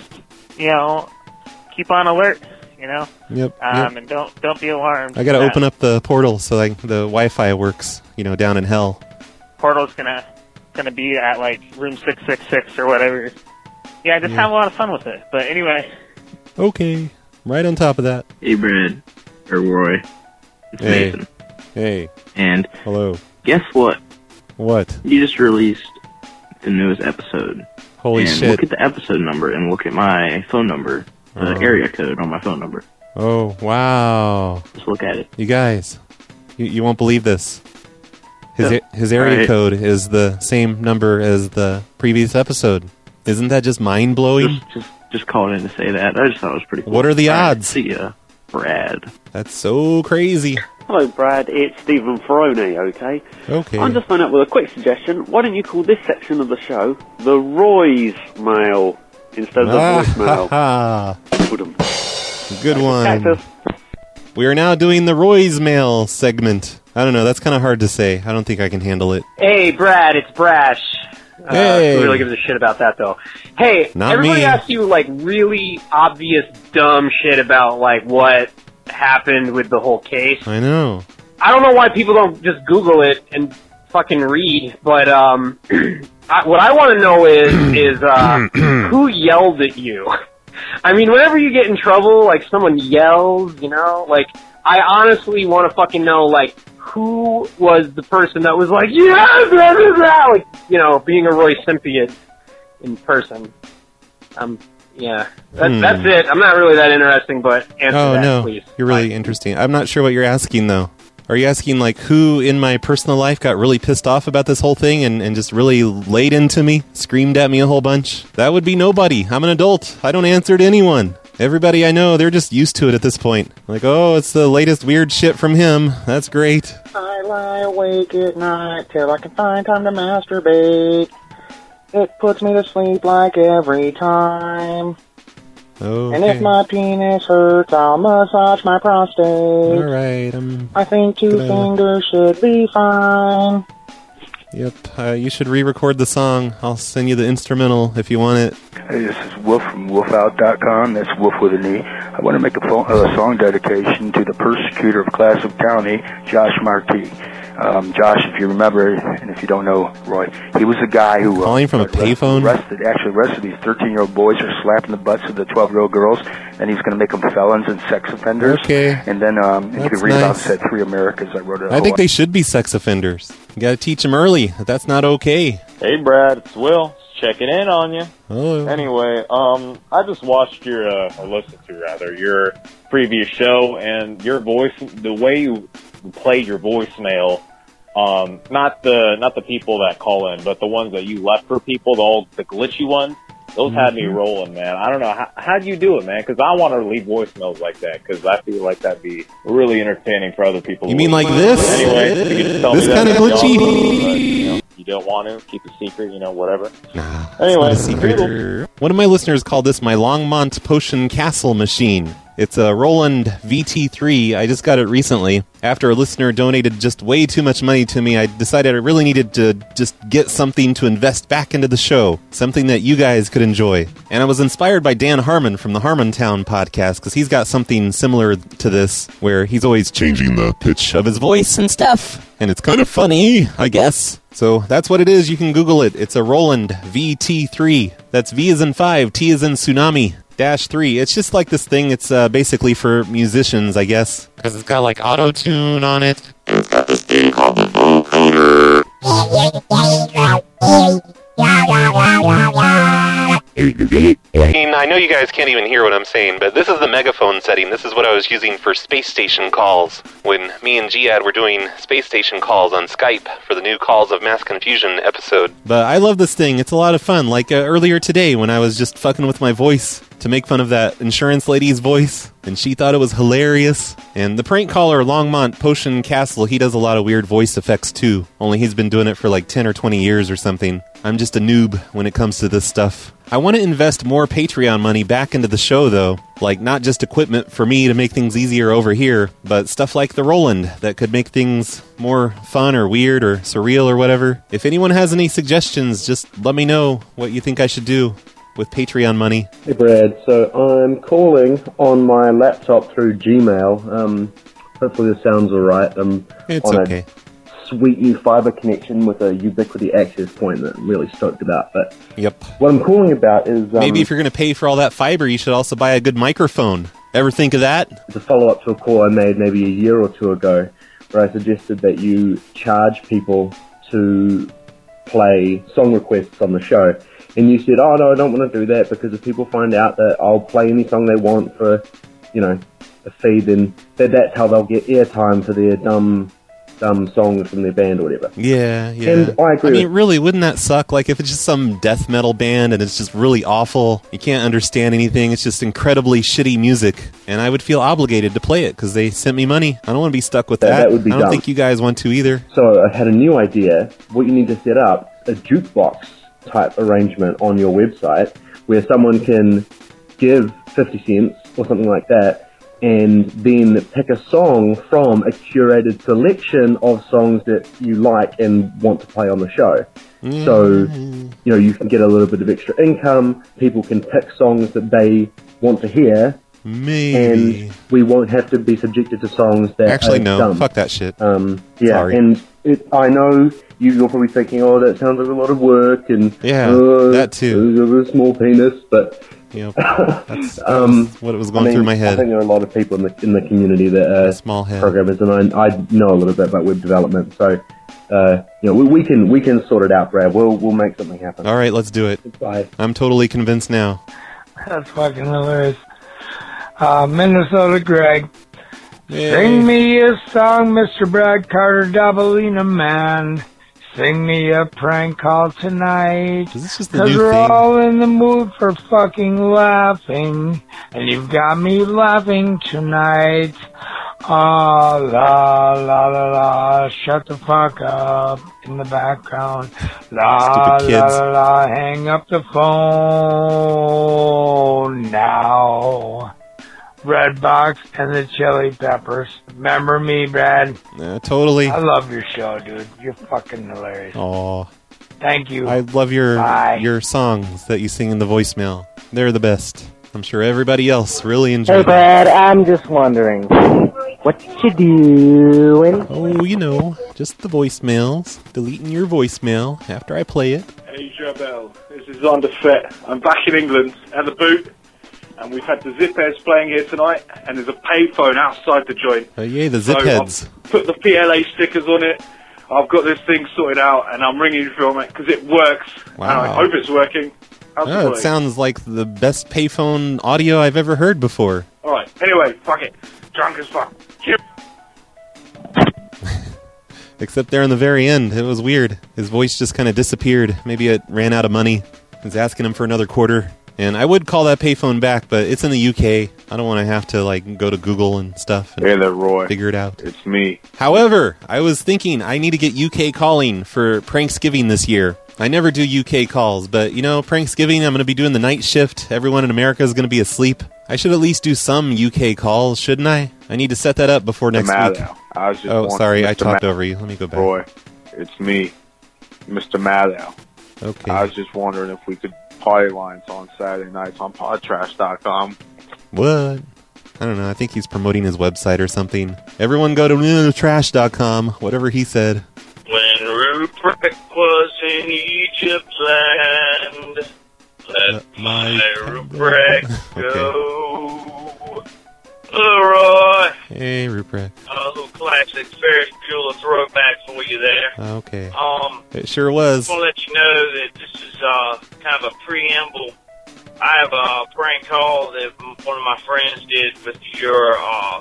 keep on alert, Yep. And don't be alarmed. I gotta that open up the portal so like the Wi-Fi works, down in hell. Portal's gonna be at, like, room 666 or whatever. Yeah, just have a lot of fun with it. But anyway. Okay. Right on top of that. Hey, Brad. Or Roy. It's Hey. Nathan. Hey. And hello. Guess what? What? You just released the newest episode. Holy and shit. Look at the episode number and look at my phone number. The area code on my phone number. Oh, wow. Just look at it. You guys, you won't believe this. His area Right. code is the same number as the previous episode. Isn't that just mind-blowing? Just called in to say that. I just thought it was pretty cool. What are the odds? See ya, Brad. That's so crazy. Hello, Brad. It's Stephen Ferroni, okay? Okay. I'm just phoning up with a quick suggestion. Why don't you call this section of the show the Roy's Mail instead of the voicemail? Good one. We are now doing the Roy's Mail segment. I don't know, that's kind of hard to say. I don't think I can handle it. Hey, Brad, it's Brash. Hey. Who really gives a shit about that, though? Hey, Not everybody me. asks you, like, really obvious, dumb shit about, like, what happened with the whole case. I know. I don't know why people don't just Google it and fucking read, but, what I want to know is who yelled at you? I mean, whenever you get in trouble, like, someone yells, you know? Like, I honestly want to fucking know, like, who was the person that was like, yeah, blah, blah, blah, like, you know, being a Roy Simpian in person. Yeah. That's it. I'm not really that interesting, but answer that, please. You're really interesting. I'm not sure what you're asking, though. Are you asking, like, who in my personal life got really pissed off about this whole thing and just really laid into me, screamed at me a whole bunch? That would be nobody. I'm an adult. I don't answer to anyone. Everybody I know, they're just used to it at this point. Like, oh, it's the latest weird shit from him. That's great. I lie awake at night till I can find time to masturbate. It puts me to sleep like every time. Okay. And if my penis hurts, I'll massage my prostate. All right, I think two fingers should be fine. Yep, you should re-record the song. I'll send you the instrumental if you want it. Hey, this is Wolf from wolfout.com. That's Wolf with an E. I want to make a song dedication to the persecutor of Classic County, Josh Marti. Josh, if you remember, and if you don't know, Roy, he was the guy who calling from a payphone. Arrested these 13-year-old boys for slapping the butts of the 12-year-old girls, and he's going to make them felons and sex offenders. Okay, and then you can read about said Three Americas. I wrote it. I think they should be sex offenders. You got to teach them early that that's not okay. Hey, Brad, it's Will. Checking in on you. Hello. Anyway, I just watched your, or listened to rather, your previous show, and your voice, the way you played your voicemail, not the people that call in, but the ones that you left for people, the glitchy ones, those had me rolling, man. I don't know, how do you do it, man? Because I want to leave voicemails like that, because I feel like that'd be really entertaining for other people. You mean like this? Anyway, you can just tell this me kind that, of glitchy? But, you don't want to keep a secret, whatever. Nah, anyway, it's not a secret. One of my listeners called this my Longmont Potion Castle machine. It's a Roland VT3. I just got it recently. After a listener donated just way too much money to me, I decided I really needed to just get something to invest back into the show. Something that you guys could enjoy. And I was inspired by Dan Harmon from the Harmontown podcast, because he's got something similar to this, where he's always changing the pitch of his voice and stuff. And it's kind of funny, I guess. So that's what it is. You can Google it. It's a Roland VT3. That's V as in 5, T as in tsunami. -3. It's just like this thing. It's basically for musicians, I guess. Because it's got like auto-tune on it. And it's got this thing called the vocoder. I know you guys can't even hear what I'm saying, but this is the megaphone setting. This is what I was using for space station calls when me and Giad were doing space station calls on Skype for the new Calls of Mass Confusion episode. But I love this thing. It's a lot of fun. Like earlier today when I was just fucking with my voice to make fun of that insurance lady's voice, and she thought it was hilarious. And the prank caller, Longmont Potion Castle, he does a lot of weird voice effects too, only he's been doing it for like 10 or 20 years or something. I'm just a noob when it comes to this stuff. I want to invest more Patreon money back into the show, though. Like, not just equipment for me to make things easier over here, but stuff like the Roland that could make things more fun or weird or surreal or whatever. If anyone has any suggestions, just let me know what you think I should do with Patreon money. Hey, Brad. So I'm calling on my laptop through Gmail. Hopefully this sounds alright. It's on okay. A sweet new fiber connection with a Ubiquiti access point that I'm really stoked about. But yep. What I'm calling about is... maybe if you're going to pay for all that fiber, you should also buy a good microphone. Ever think of that? It's a follow-up to a call I made maybe a year or two ago, where I suggested that you charge people to play song requests on the show. And you said, oh, no, I don't want to do that, because if people find out that I'll play any song they want for, a fee, then that's how they'll get airtime for their dumb songs from their band or whatever. Yeah. And I agree. I mean, really, wouldn't that suck? Like, if it's just some death metal band and it's just really awful, you can't understand anything, it's just incredibly shitty music, and I would feel obligated to play it because they sent me money. I don't want to be stuck with that. That would be I don't dumb. think you guys want to either. So I had a new idea. What you need to set up, a jukebox type arrangement on your website where someone can give 50 cents or something like that, and then pick a song from a curated selection of songs that you like and want to play on the show. So, you can get a little bit of extra income. People can pick songs that they want to hear. Maybe. And we won't have to be subjected to songs that Actually, are no. dumb. Fuck that shit. Sorry. And I know you're probably thinking, oh, that sounds like a lot of work, and that too. A small penis, but that's what was going through my head. I think there are a lot of people in the community that are small head programmers, and I know a little bit about web development, so we can sort it out, Brad. We'll make something happen. All right, let's do it. Bye. I'm totally convinced now. That's fucking hilarious. Minnesota Greg. Sing me a song, Mr. Brad Carter, Dabalina Man. Sing me a prank call tonight. Is this just the 'Cause new we're thing? all in the mood for fucking laughing. And you've got me laughing tonight. Ah, la, la, la, la. Shut the fuck up in the background. La, Stupid la, kids. la, la. Hang up the phone now. Redbox and the Chili Peppers. Remember me, Brad? Totally. I love your show, dude. You're fucking hilarious. Aw. Thank you. I love your Bye. songs that you sing in the voicemail. They're the best. I'm sure everybody else really enjoys Hey, them. Brad, I'm just wondering, what you doing? Oh, just the voicemails. Deleting your voicemail after I play it. Hey, Jabel. This is Zander Fett. I'm back in England at the boot, and we've had the Zip Heads playing here tonight, and there's a payphone outside the joint. Yay, the Zip Heads. I've put the PLA stickers on it. I've got this thing sorted out, and I'm ringing from it because it works. Wow. And I hope it's working. How's it Oh, it going? sounds like the best payphone audio I've ever heard before. Alright, anyway, fuck it. Drunk as fuck. Except there in the very end, it was weird. His voice just kind of disappeared. Maybe it ran out of money. I was asking him for another quarter. And I would call that payphone back, but it's in the UK. I don't want to have to go to Google and stuff and Hey there, Roy. figure it out. It's me. However, I was thinking I need to get UK calling for Pranksgiving this year. I never do UK calls, but Pranksgiving, I'm going to be doing the night shift. Everyone in America is going to be asleep. I should at least do some UK calls, shouldn't I? I need to set that up before next week. Maddow. I was just Oh, wondering, sorry, I Mr. talked Maddow. over you. Let me go back. Roy, it's me, Mr. Maddow. Okay. I was just wondering if we could party lines on Saturday nights on podtrash.com. What? I don't know. I think he's promoting his website or something. Everyone go to trash.com, whatever he said. When Ruprecht was in Egypt land, let my Ruprecht go. Leroy. Hey, Ruprecht. A little classic Ferris Bueller throwback for you there. Okay. It sure was. I want to let you know that this is kind of a preamble. I have a prank call that one of my friends did with your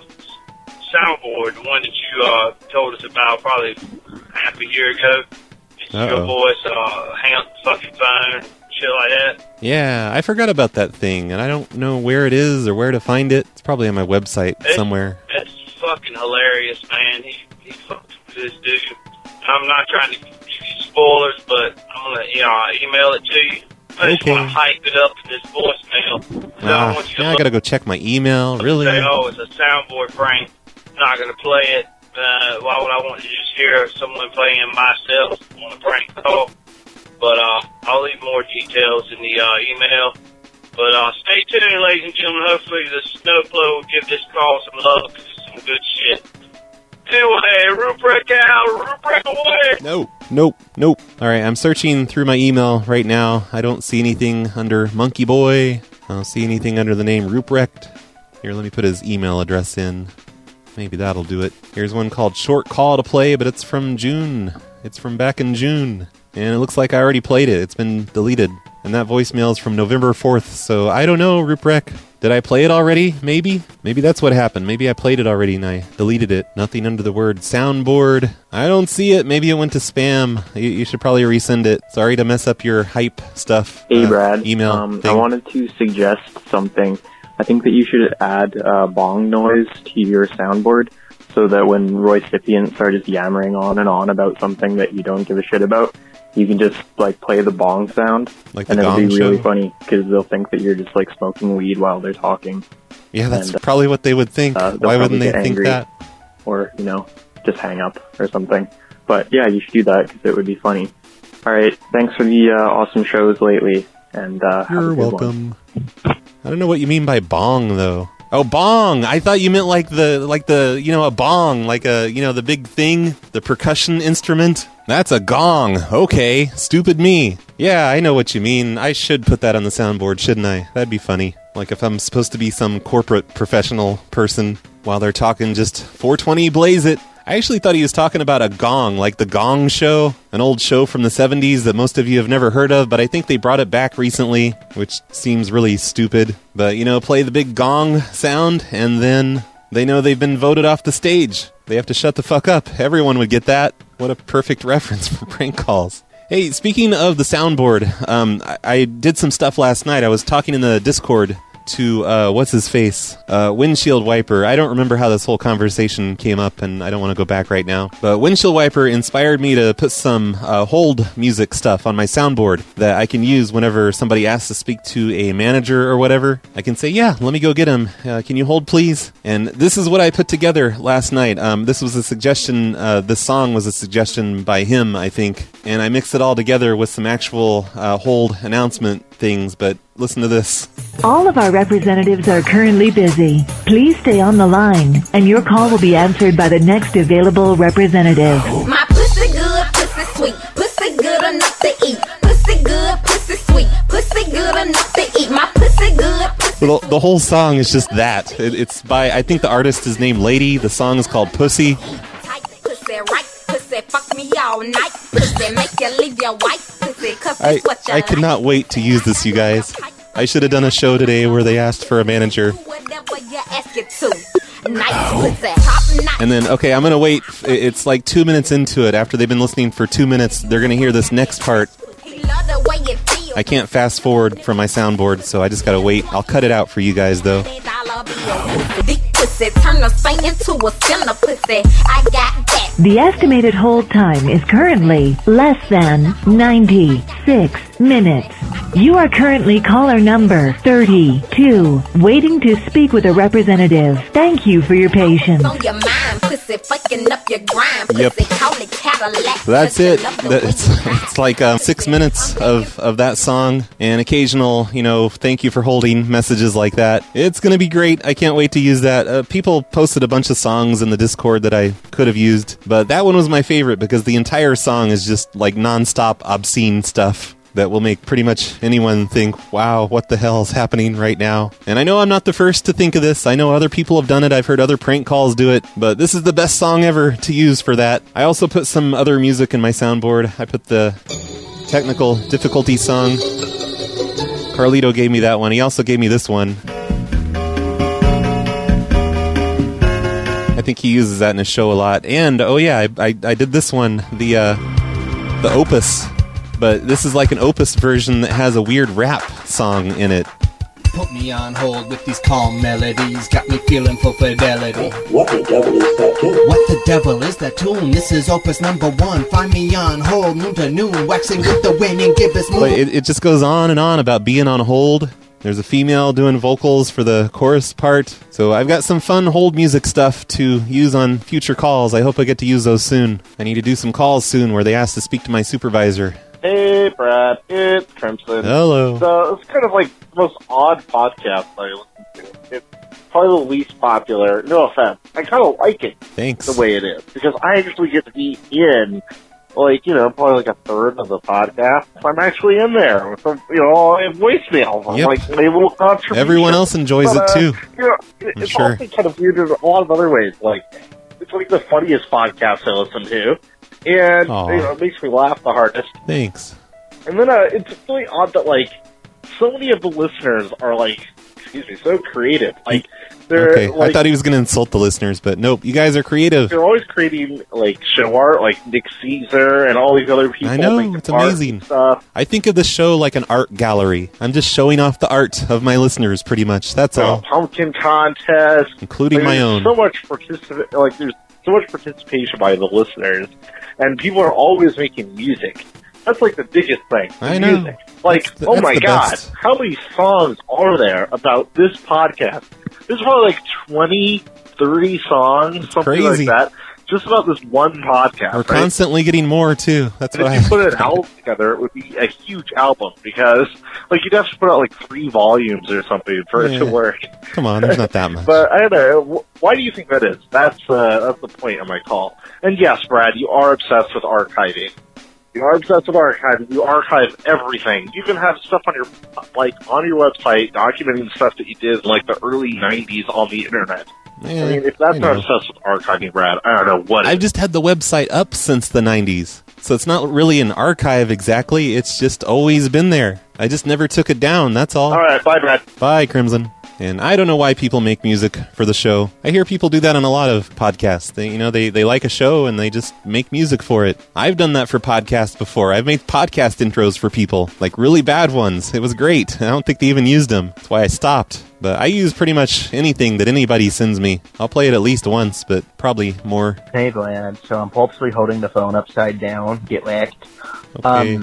soundboard, the one that you told us about probably half a year ago. It's your voice, hang up the fucking phone, shit like that. Yeah, I forgot about that thing, and I don't know where it is or where to find it. It's probably on my website somewhere. It's fucking hilarious, man. He fucks with this dude. I'm not trying to give you spoilers, but I'm gonna email it to you. I just Okay. want to hype it up in this voicemail. So I want you to Now I gotta go check my email. Really? say, oh, it's a soundboard prank. I'm not going to play it. Why would I want to just hear someone playing myself on a prank call? But I'll leave more details in the email. But stay tuned, ladies and gentlemen. Hopefully the Snowplow will give this call some love because it's some good shit. Anyway, Ruprecht out, Ruprecht away. Nope. All right, I'm searching through my email right now. I don't see anything under Monkey Boy. I don't see anything under the name Ruprecht. Here, let me put his email address in. Maybe that'll do it. Here's one called Short Call to Play, but it's from June. It's from back in June. And it looks like I already played it. It's been deleted. And that voicemail is from November 4th, so I don't know, Ruprecht. Did I play it already? Maybe? Maybe that's what happened. Maybe I played it already and I deleted it. Nothing under the word soundboard. I don't see it. Maybe it went to spam. You should probably resend it. Sorry to mess up your hype stuff. Hey, Brad. Email I thing. wanted to suggest something. I think that you should add bong noise to your soundboard so that when Roy Scipient starts yammering on and on about something that you don't give a shit about, you can just play the bong sound, like and the it'll be Gong really Show? funny because they'll think that you're just smoking weed while they're talking. Yeah, that's And, probably what they would think. they'll Why wouldn't probably they get think angry. that? Or just hang up or something. But yeah, you should do that because it would be funny. All right. Thanks for the awesome shows lately. And have a You're good welcome. I don't know what you mean by bong, though. Oh, bong! I thought you meant like the a bong, like the big thing, the percussion instrument. That's a gong. Okay, stupid me. Yeah, I know what you mean. I should put that on the soundboard, shouldn't I? That'd be funny. Like if I'm supposed to be some corporate professional person while they're talking just 420 blaze it. I actually thought he was talking about a gong, like the Gong Show, an old show from the 70s that most of you have never heard of, but I think they brought it back recently, which seems really stupid. But, play the big gong sound, and then they know they've been voted off the stage. They have to shut the fuck up. Everyone would get that. What a perfect reference for prank calls. Hey, speaking of the soundboard, I did some stuff last night. I was talking in the Discord to, what's-his-face, Windshield Wiper. I don't remember how this whole conversation came up, and I don't want to go back right now. But Windshield Wiper inspired me to put some hold music stuff on my soundboard that I can use whenever somebody asks to speak to a manager or whatever. I can say, yeah, let me go get him. Can you hold, please? And this is what I put together last night. This was a suggestion, this song was a suggestion by him, I think. And I mixed it all together with some actual hold announcement things, but listen to this. All of our representatives are currently busy. Please stay on the line, and your call will be answered by the next available representative. My pussy good, pussy sweet, pussy good enough to eat. Pussy good, pussy sweet, pussy good enough to eat. My pussy good, pussy. Well, the whole song is just that. It's by, I think the artist is named Lady. The song is called Pussy. Pussy right, pussy fuck me all night. Pussy make you leave your wife. Pussy cause it's what you I cannot wait to use this, you guys. I should have done a show today where they asked for a manager. whatever you ask it to. Nice pussy, top notch. And then, okay, I'm going to wait. It's like 2 minutes into it. After they've been listening for 2 minutes, they're going to hear this next part. Love the way you feel. I can't fast forward from my soundboard, so I just got to wait. I'll cut it out for you guys, though. Big pussy, turn a saint into a sinner pussy. I got that. The estimated hold time is currently less than 96 minutes. You are currently caller number 32, waiting to speak with a representative. Thank you for your patience. On your mind, pussy, fucking up your grind. Yep. Pussy, call it Cadillac. So that's it. It's like 6 minutes of that song and occasional, thank you for holding messages like that. It's going to be great. I can't wait to use that. People posted a bunch of songs in the Discord that I could have used, but that one was my favorite because the entire song is just like nonstop obscene stuff that will make pretty much anyone think, wow, what the hell is happening right now? And I know I'm not the first to think of this. I know other people have done it. I've heard other prank calls do it, but this is the best song ever to use for that. I also put some other music in my soundboard. I put the technical difficulty song. Carlito gave me that one. He also gave me this one. I think he uses that in his show a lot. And, oh yeah, I did this one, the Opus. But this is like an Opus version that has a weird rap song in it. Put me on hold with these calm melodies, got me feeling for fidelity. What the devil is that tune? What the devil is that tune? This is Opus number 1. Find me on hold, noon to noon, waxing with the wind and give us more. But it just goes on and on about being on hold. There's a female doing vocals for the chorus part. So I've got some fun hold music stuff to use on future calls. I hope I get to use those soon. I need to do some calls soon where they ask to speak to my supervisor. Hey, Brad, it's Crimson. Hello. So it's kind of like the most odd podcast I listen to. It's probably the least popular. No offense. I kind of like it. Thanks. The way it is. Because I actually get to be in, probably like a third of the podcast. I'm actually in there with some, I have voicemails. I'm like a little contribution. Everyone else enjoys it too. It's also kind of weird in a lot of other ways. It's like the funniest podcast I listen to. And, it makes me laugh the hardest. Thanks. And then, it's really odd that, so many of the listeners are, so creative. They're, okay, I thought he was going to insult the listeners, but nope, you guys are creative. They're always creating, show art, like Nick Caesar and all these other people. I know, it's amazing. I think of the show like an art gallery. I'm just showing off the art of my listeners, pretty much. That's all. Pumpkin contest. Including my own. So much there's so much participation by the listeners, and people are always making music. That's the biggest thing. I know. Music. Oh my god, best. how many songs are there about this podcast? There's probably 20, 30 songs, something Crazy. like that, just about this one podcast. We're right? constantly getting more, too. That's And what if you put an album together, it would be a huge album because, like, you'd have to put out like 3 volumes or something for it to work. Come on, there's not that much. But I don't know. Why do you think that is? That's the point of my call. And yes, Brad, you are obsessed with archiving. You are obsessed with archiving. You archive everything. You can have stuff on your website documenting stuff that you did in like the early 90s on the internet. Yeah, I mean, if that's I not know. obsessed with archiving, Brad, I don't know what I've just had the website up since the 90s. So it's not really an archive exactly. It's just always been there. I just never took it down, that's all. All right, bye, Brad. Bye, Crimson. And I don't know why people make music for the show. I hear people do that on a lot of podcasts. They like a show and they just make music for it. I've done that for podcasts before. I've made podcast intros for people, like really bad ones. It was great. I don't think they even used them. That's why I stopped. But I use pretty much anything that anybody sends me. I'll play it at least once, but probably more. Hey, Vlad. So I'm purposely holding the phone upside down. Get whacked. Okay.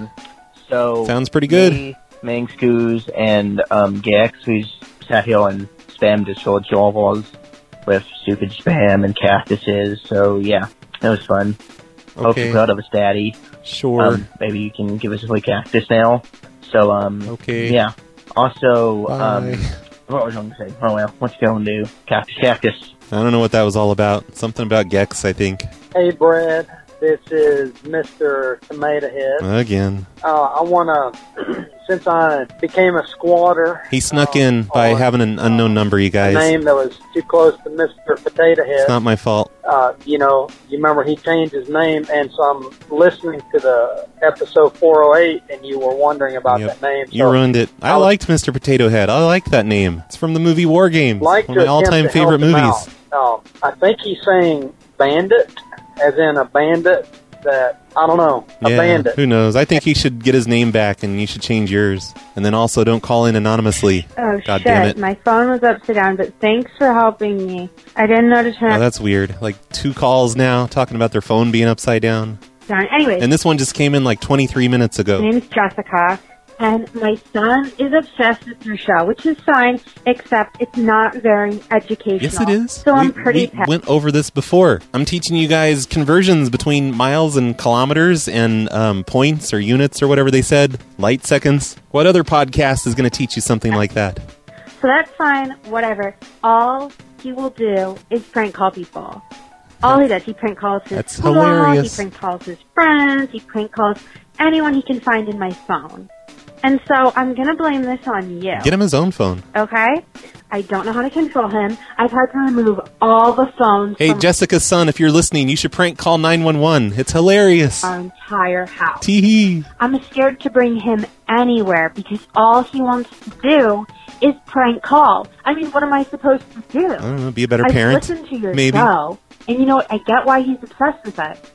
So Sounds pretty good. Me, Mangscoos, and Gax, who's sat here and spammed his short jawballs with stupid spam and cactuses. So yeah, that was fun. Hope Okay. you're proud of us, Daddy. Sure. Maybe you can give us a free cactus now. So okay. Yeah. Also, Bye. what was I going to say? Oh well, what you going to do? Cactus. I don't know what that was all about. Something about Gex, I think. Hey, Brad. This is Mr. Tomato Head. Again. I want to, since I became a squatter, He snuck in by having an unknown number, you a guys. name that was too close to Mr. Potato Head. It's not my fault. You remember he changed his name, and so I'm listening to the episode 408, and you were wondering about Yep. that name. You So ruined it. I liked Mr. Potato Head. I like that name. It's from the movie War Games. like One of my to all-time attempt to help favorite him movies. out. I think he's saying bandit, as in a bandit that, I don't know, a bandit. Who knows? I think he should get his name back, and you should change yours. And then also don't call in anonymously. Oh, God shit. damn it. My phone was upside down, but thanks for helping me. I didn't notice Oh, when that's weird. Like 2 calls now talking about their phone being upside down. done. Anyways, And this one just came in like 23 minutes ago. my name's Jessica, and my son is obsessed with your show, which is fine, except it's not very educational. Yes, it is. So I'm pretty we pissed. went over this before. I'm teaching you guys conversions between miles and kilometers and points or units or whatever they said. Light seconds. What other podcast is going to teach you something like that? So that's fine, whatever. All he will do is prank call people. All he does, he prank calls his That's school, hilarious. he prank calls his friends, he prank calls anyone he can find in my phone. And so I'm going to blame this on you. Get him his own phone. Okay? I don't know how to control him. I've had to remove all the phones Hey, from Jessica's son, if you're listening, you should prank call 911. It's hilarious. our entire house. Tee-hee. I'm scared to bring him anywhere because all he wants to do is prank call. I mean, what am I supposed to do? I don't know, be a better I've parent. listened to your maybe. show, and you know what? I get why he's obsessed with it.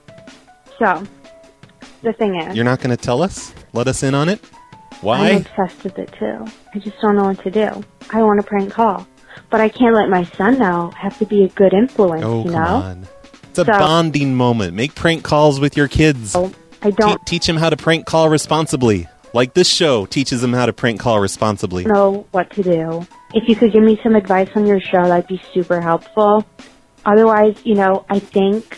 So, the thing is, You're not going to tell us? Let us in on it? Why? I'm obsessed with it too. I just don't know what to do. I want to prank call, but I can't let my son know. I have to be a good influence, Oh, you come know? on. It's a So- bonding moment. Make prank calls with your kids. I don't Teach them how to prank call responsibly. Like this show teaches them how to prank call responsibly. know what to do. If you could give me some advice on your show, that'd be super helpful. Otherwise, I think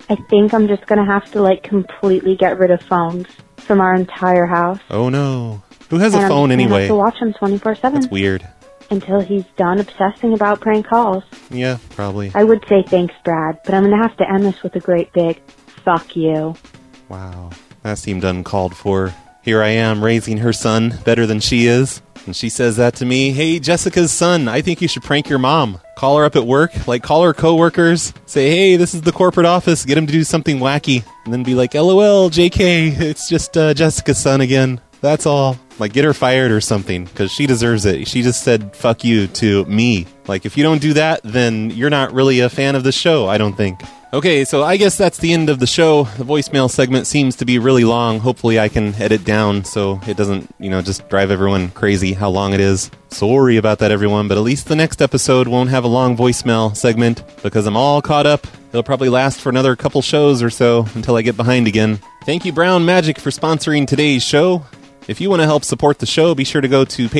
I'm just gonna have to completely get rid of phones from our entire house. Oh no. Who has And a I'm phone just gonna anyway? have to watch him 24/7 That's weird. until he's done obsessing about prank calls. Yeah, probably. I would say thanks, Brad, but I'm gonna have to end this with a great big fuck you. Wow. That seemed uncalled for. Here I am raising her son better than she is. And she says that to me. Hey, Jessica's son, I think you should prank your mom. Call her up at work, call her coworkers. Say, hey, this is the corporate office. Get him to do something wacky. And then be like, LOL, JK, it's just Jessica's son again. That's all. Get her fired or something, because she deserves it. She just said, fuck you to me. If you don't do that, then you're not really a fan of the show, I don't think. Okay, so I guess that's the end of the show. The voicemail segment seems to be really long. Hopefully I can edit down so it doesn't, just drive everyone crazy how long it is. Sorry about that, everyone, but at least the next episode won't have a long voicemail segment because I'm all caught up. It'll probably last for another couple shows or so until I get behind again. Thank you, Brown Magic, for sponsoring today's show. If you want to help support the show, be sure to go to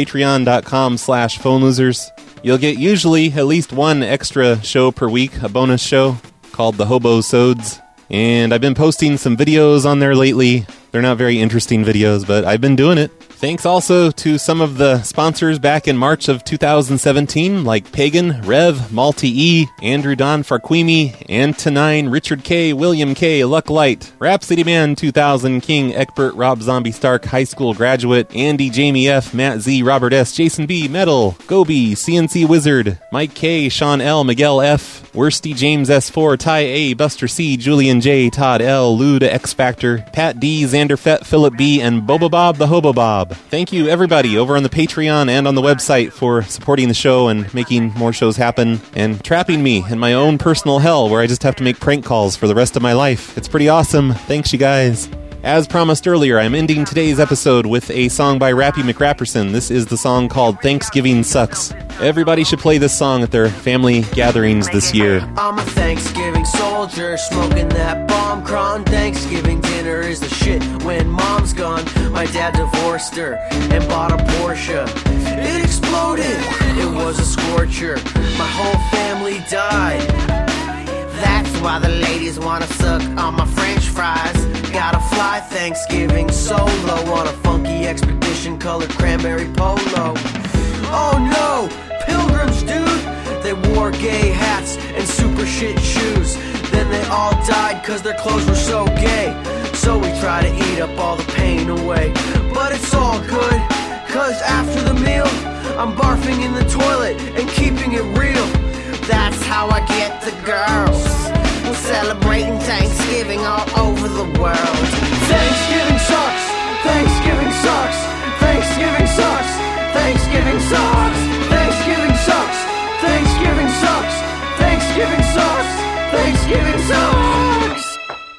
patreon.com/phonelosers. You'll get usually at least one extra show per week, a bonus show. called The Hobo-Sodes. And I've been posting some videos on there lately. They're not very interesting videos, but I've been doing it. Thanks also to some of the sponsors back in March of 2017, like Pagan, Rev, Malty E, Andrew Don Farquimi, Antonine, Richard K, William K, Luck Light, Rhapsody Man 2000, King, Egbert, Rob Zombie Stark, High School Graduate, Andy, Jamie F, Matt Z, Robert S, Jason B, Metal, Gobi, CNC Wizard, Mike K, Sean L, Miguel F, Worsty James S4, Ty A, Buster C, Julian J, Todd L, Lou to X Factor, Pat D, Xander Fett, Philip B, and Boba Bob the Hobo Bob. Thank you, everybody, over on the Patreon and on the website for supporting the show and making more shows happen and trapping me in my own personal hell where I just have to make prank calls for the rest of my life. It's pretty awesome. Thanks, you guys. As promised earlier, I'm ending today's episode with a song by Rappy McRapperson. This is the song called Thanksgiving Sucks. Everybody should play this song at their family gatherings this year. I'm a Thanksgiving soldier, smoking that bomb cron. Thanksgiving dinner is the shit when mom's gone. My dad divorced her and bought a Porsche. It exploded, it was a scorcher. My whole family died. That's why the ladies wanna suck on my french fries. Gotta fly Thanksgiving solo on a funky expedition colored cranberry polo. Oh no, pilgrims, dude. They wore gay hats and super shit shoes. Then they all died cause their clothes were so gay. So we try to eat up all the pain away. But it's all good, cause after the meal I'm barfing in the toilet and keeping it real. That's how I get the girls. We're celebrating Thanksgiving all over the world. Thanksgiving sucks. Thanksgiving sucks. Thanksgiving sucks. Thanksgiving sucks. Thanksgiving sucks. Thanksgiving sucks. Thanksgiving sucks. Thanksgiving sucks.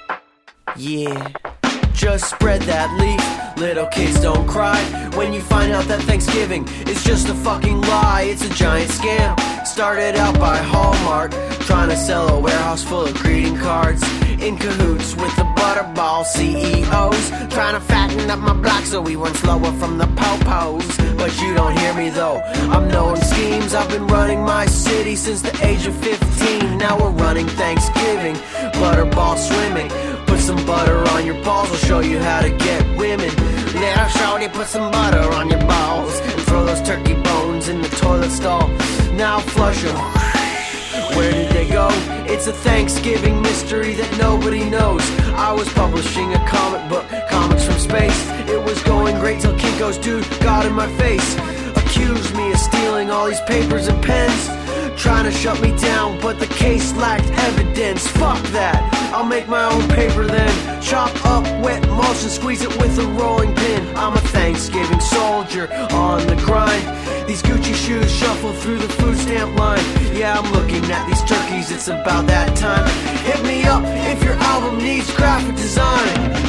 Yeah. Just spread that leaf, little kids don't cry when you find out that Thanksgiving is just a fucking lie. It's a giant scam, started out by Hallmark, trying to sell a warehouse full of greeting cards. In cahoots with the Butterball CEOs, trying to fatten up my block so we weren't slower from the po-pos. But you don't hear me though, I'm knowing schemes. I've been running my city since the age of 15. Now we're running Thanksgiving, Butterball swimming. Put some butter on your balls, I'll show you how to get women. Now shorty, put some butter on your balls and throw those turkey bones in the toilet stall. Now flush them. Where did they go? It's a Thanksgiving mystery that nobody knows. I was publishing a comic book, Comics from Space. It was going great till Kinko's dude got in my face. Accused me of stealing all these papers and pens, trying to shut me down, but the case lacked evidence. Fuck that, I'll make my own paper then. Chop up wet mulch and squeeze it with a rolling pin. I'm a Thanksgiving soldier on the grind. These Gucci shoes shuffle through the food stamp line. Yeah, I'm looking at these turkeys, it's about that time. Hit me up if your album needs graphic design.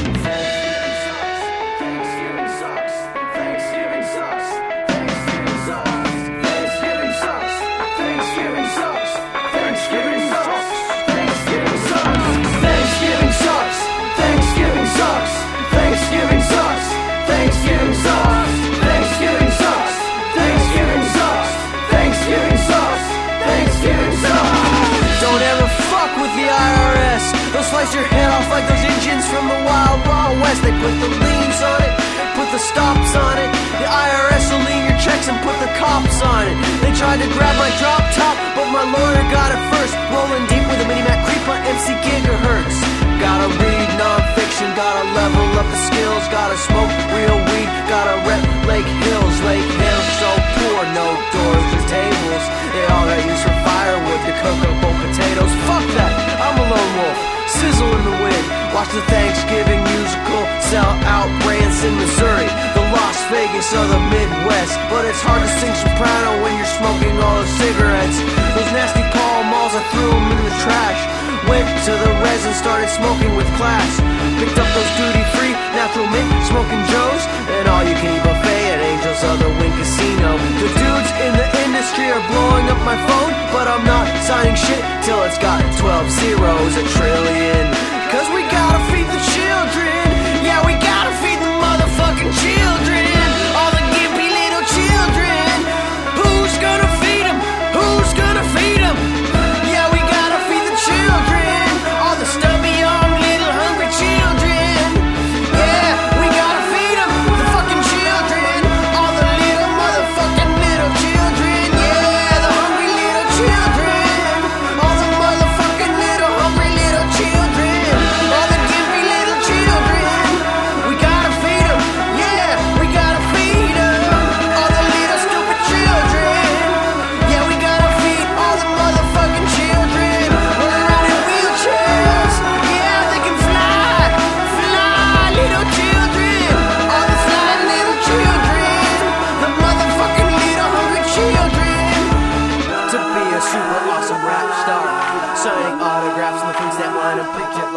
Don't ever fuck with the IRS. They'll slice your head off like those Indians from the Wild Wild West. They put the liens on it, put the stops on it. The IRS will lean your checks and put the cops on it. They tried to grab my drop top, but my lawyer got it first. Rolling deep with a mini-mac creep on MC Gigahertz. Gotta read non-fiction, gotta level up the skills. Gotta smoke real weed, gotta rep Lake Hills. Lake Hills so poor, no doors or tables. They all got used for firewood to cook up old potatoes. Fuck that, I'm a lone wolf, sizzle in the wind. Watch the Thanksgiving musical sell out Branson, Missouri, the Las Vegas of the Midwest. But it's hard to sing soprano when you're smoking all those cigarettes. Those nasty Pall Malls, I threw them in the trash. Went to the resin, started smoking with class. Picked up those duty-free, natural mint, smoking Joes, and all-you-can-eat buffet at Angels of the Wynn Casino. The dudes in the industry are blowing up my phone, but I'm not signing shit till it's got 12 zeros, a trillion. Cause we gotta feed the children. Yeah, we gotta feed the motherfucking children. All the gimpy little children. Who's gonna feed them? Who's gonna feed them? Yeah, we gotta feed the children.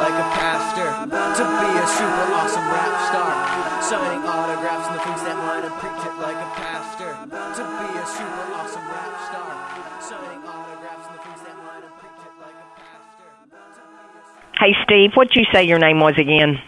like a pastor, to be a super awesome rap star, signing autographs and the things that line and print it like a pastor, to be a super awesome rap star, signing autographs and the things that line and print it like a pastor. Hey, Steve, what'd you say your name was again?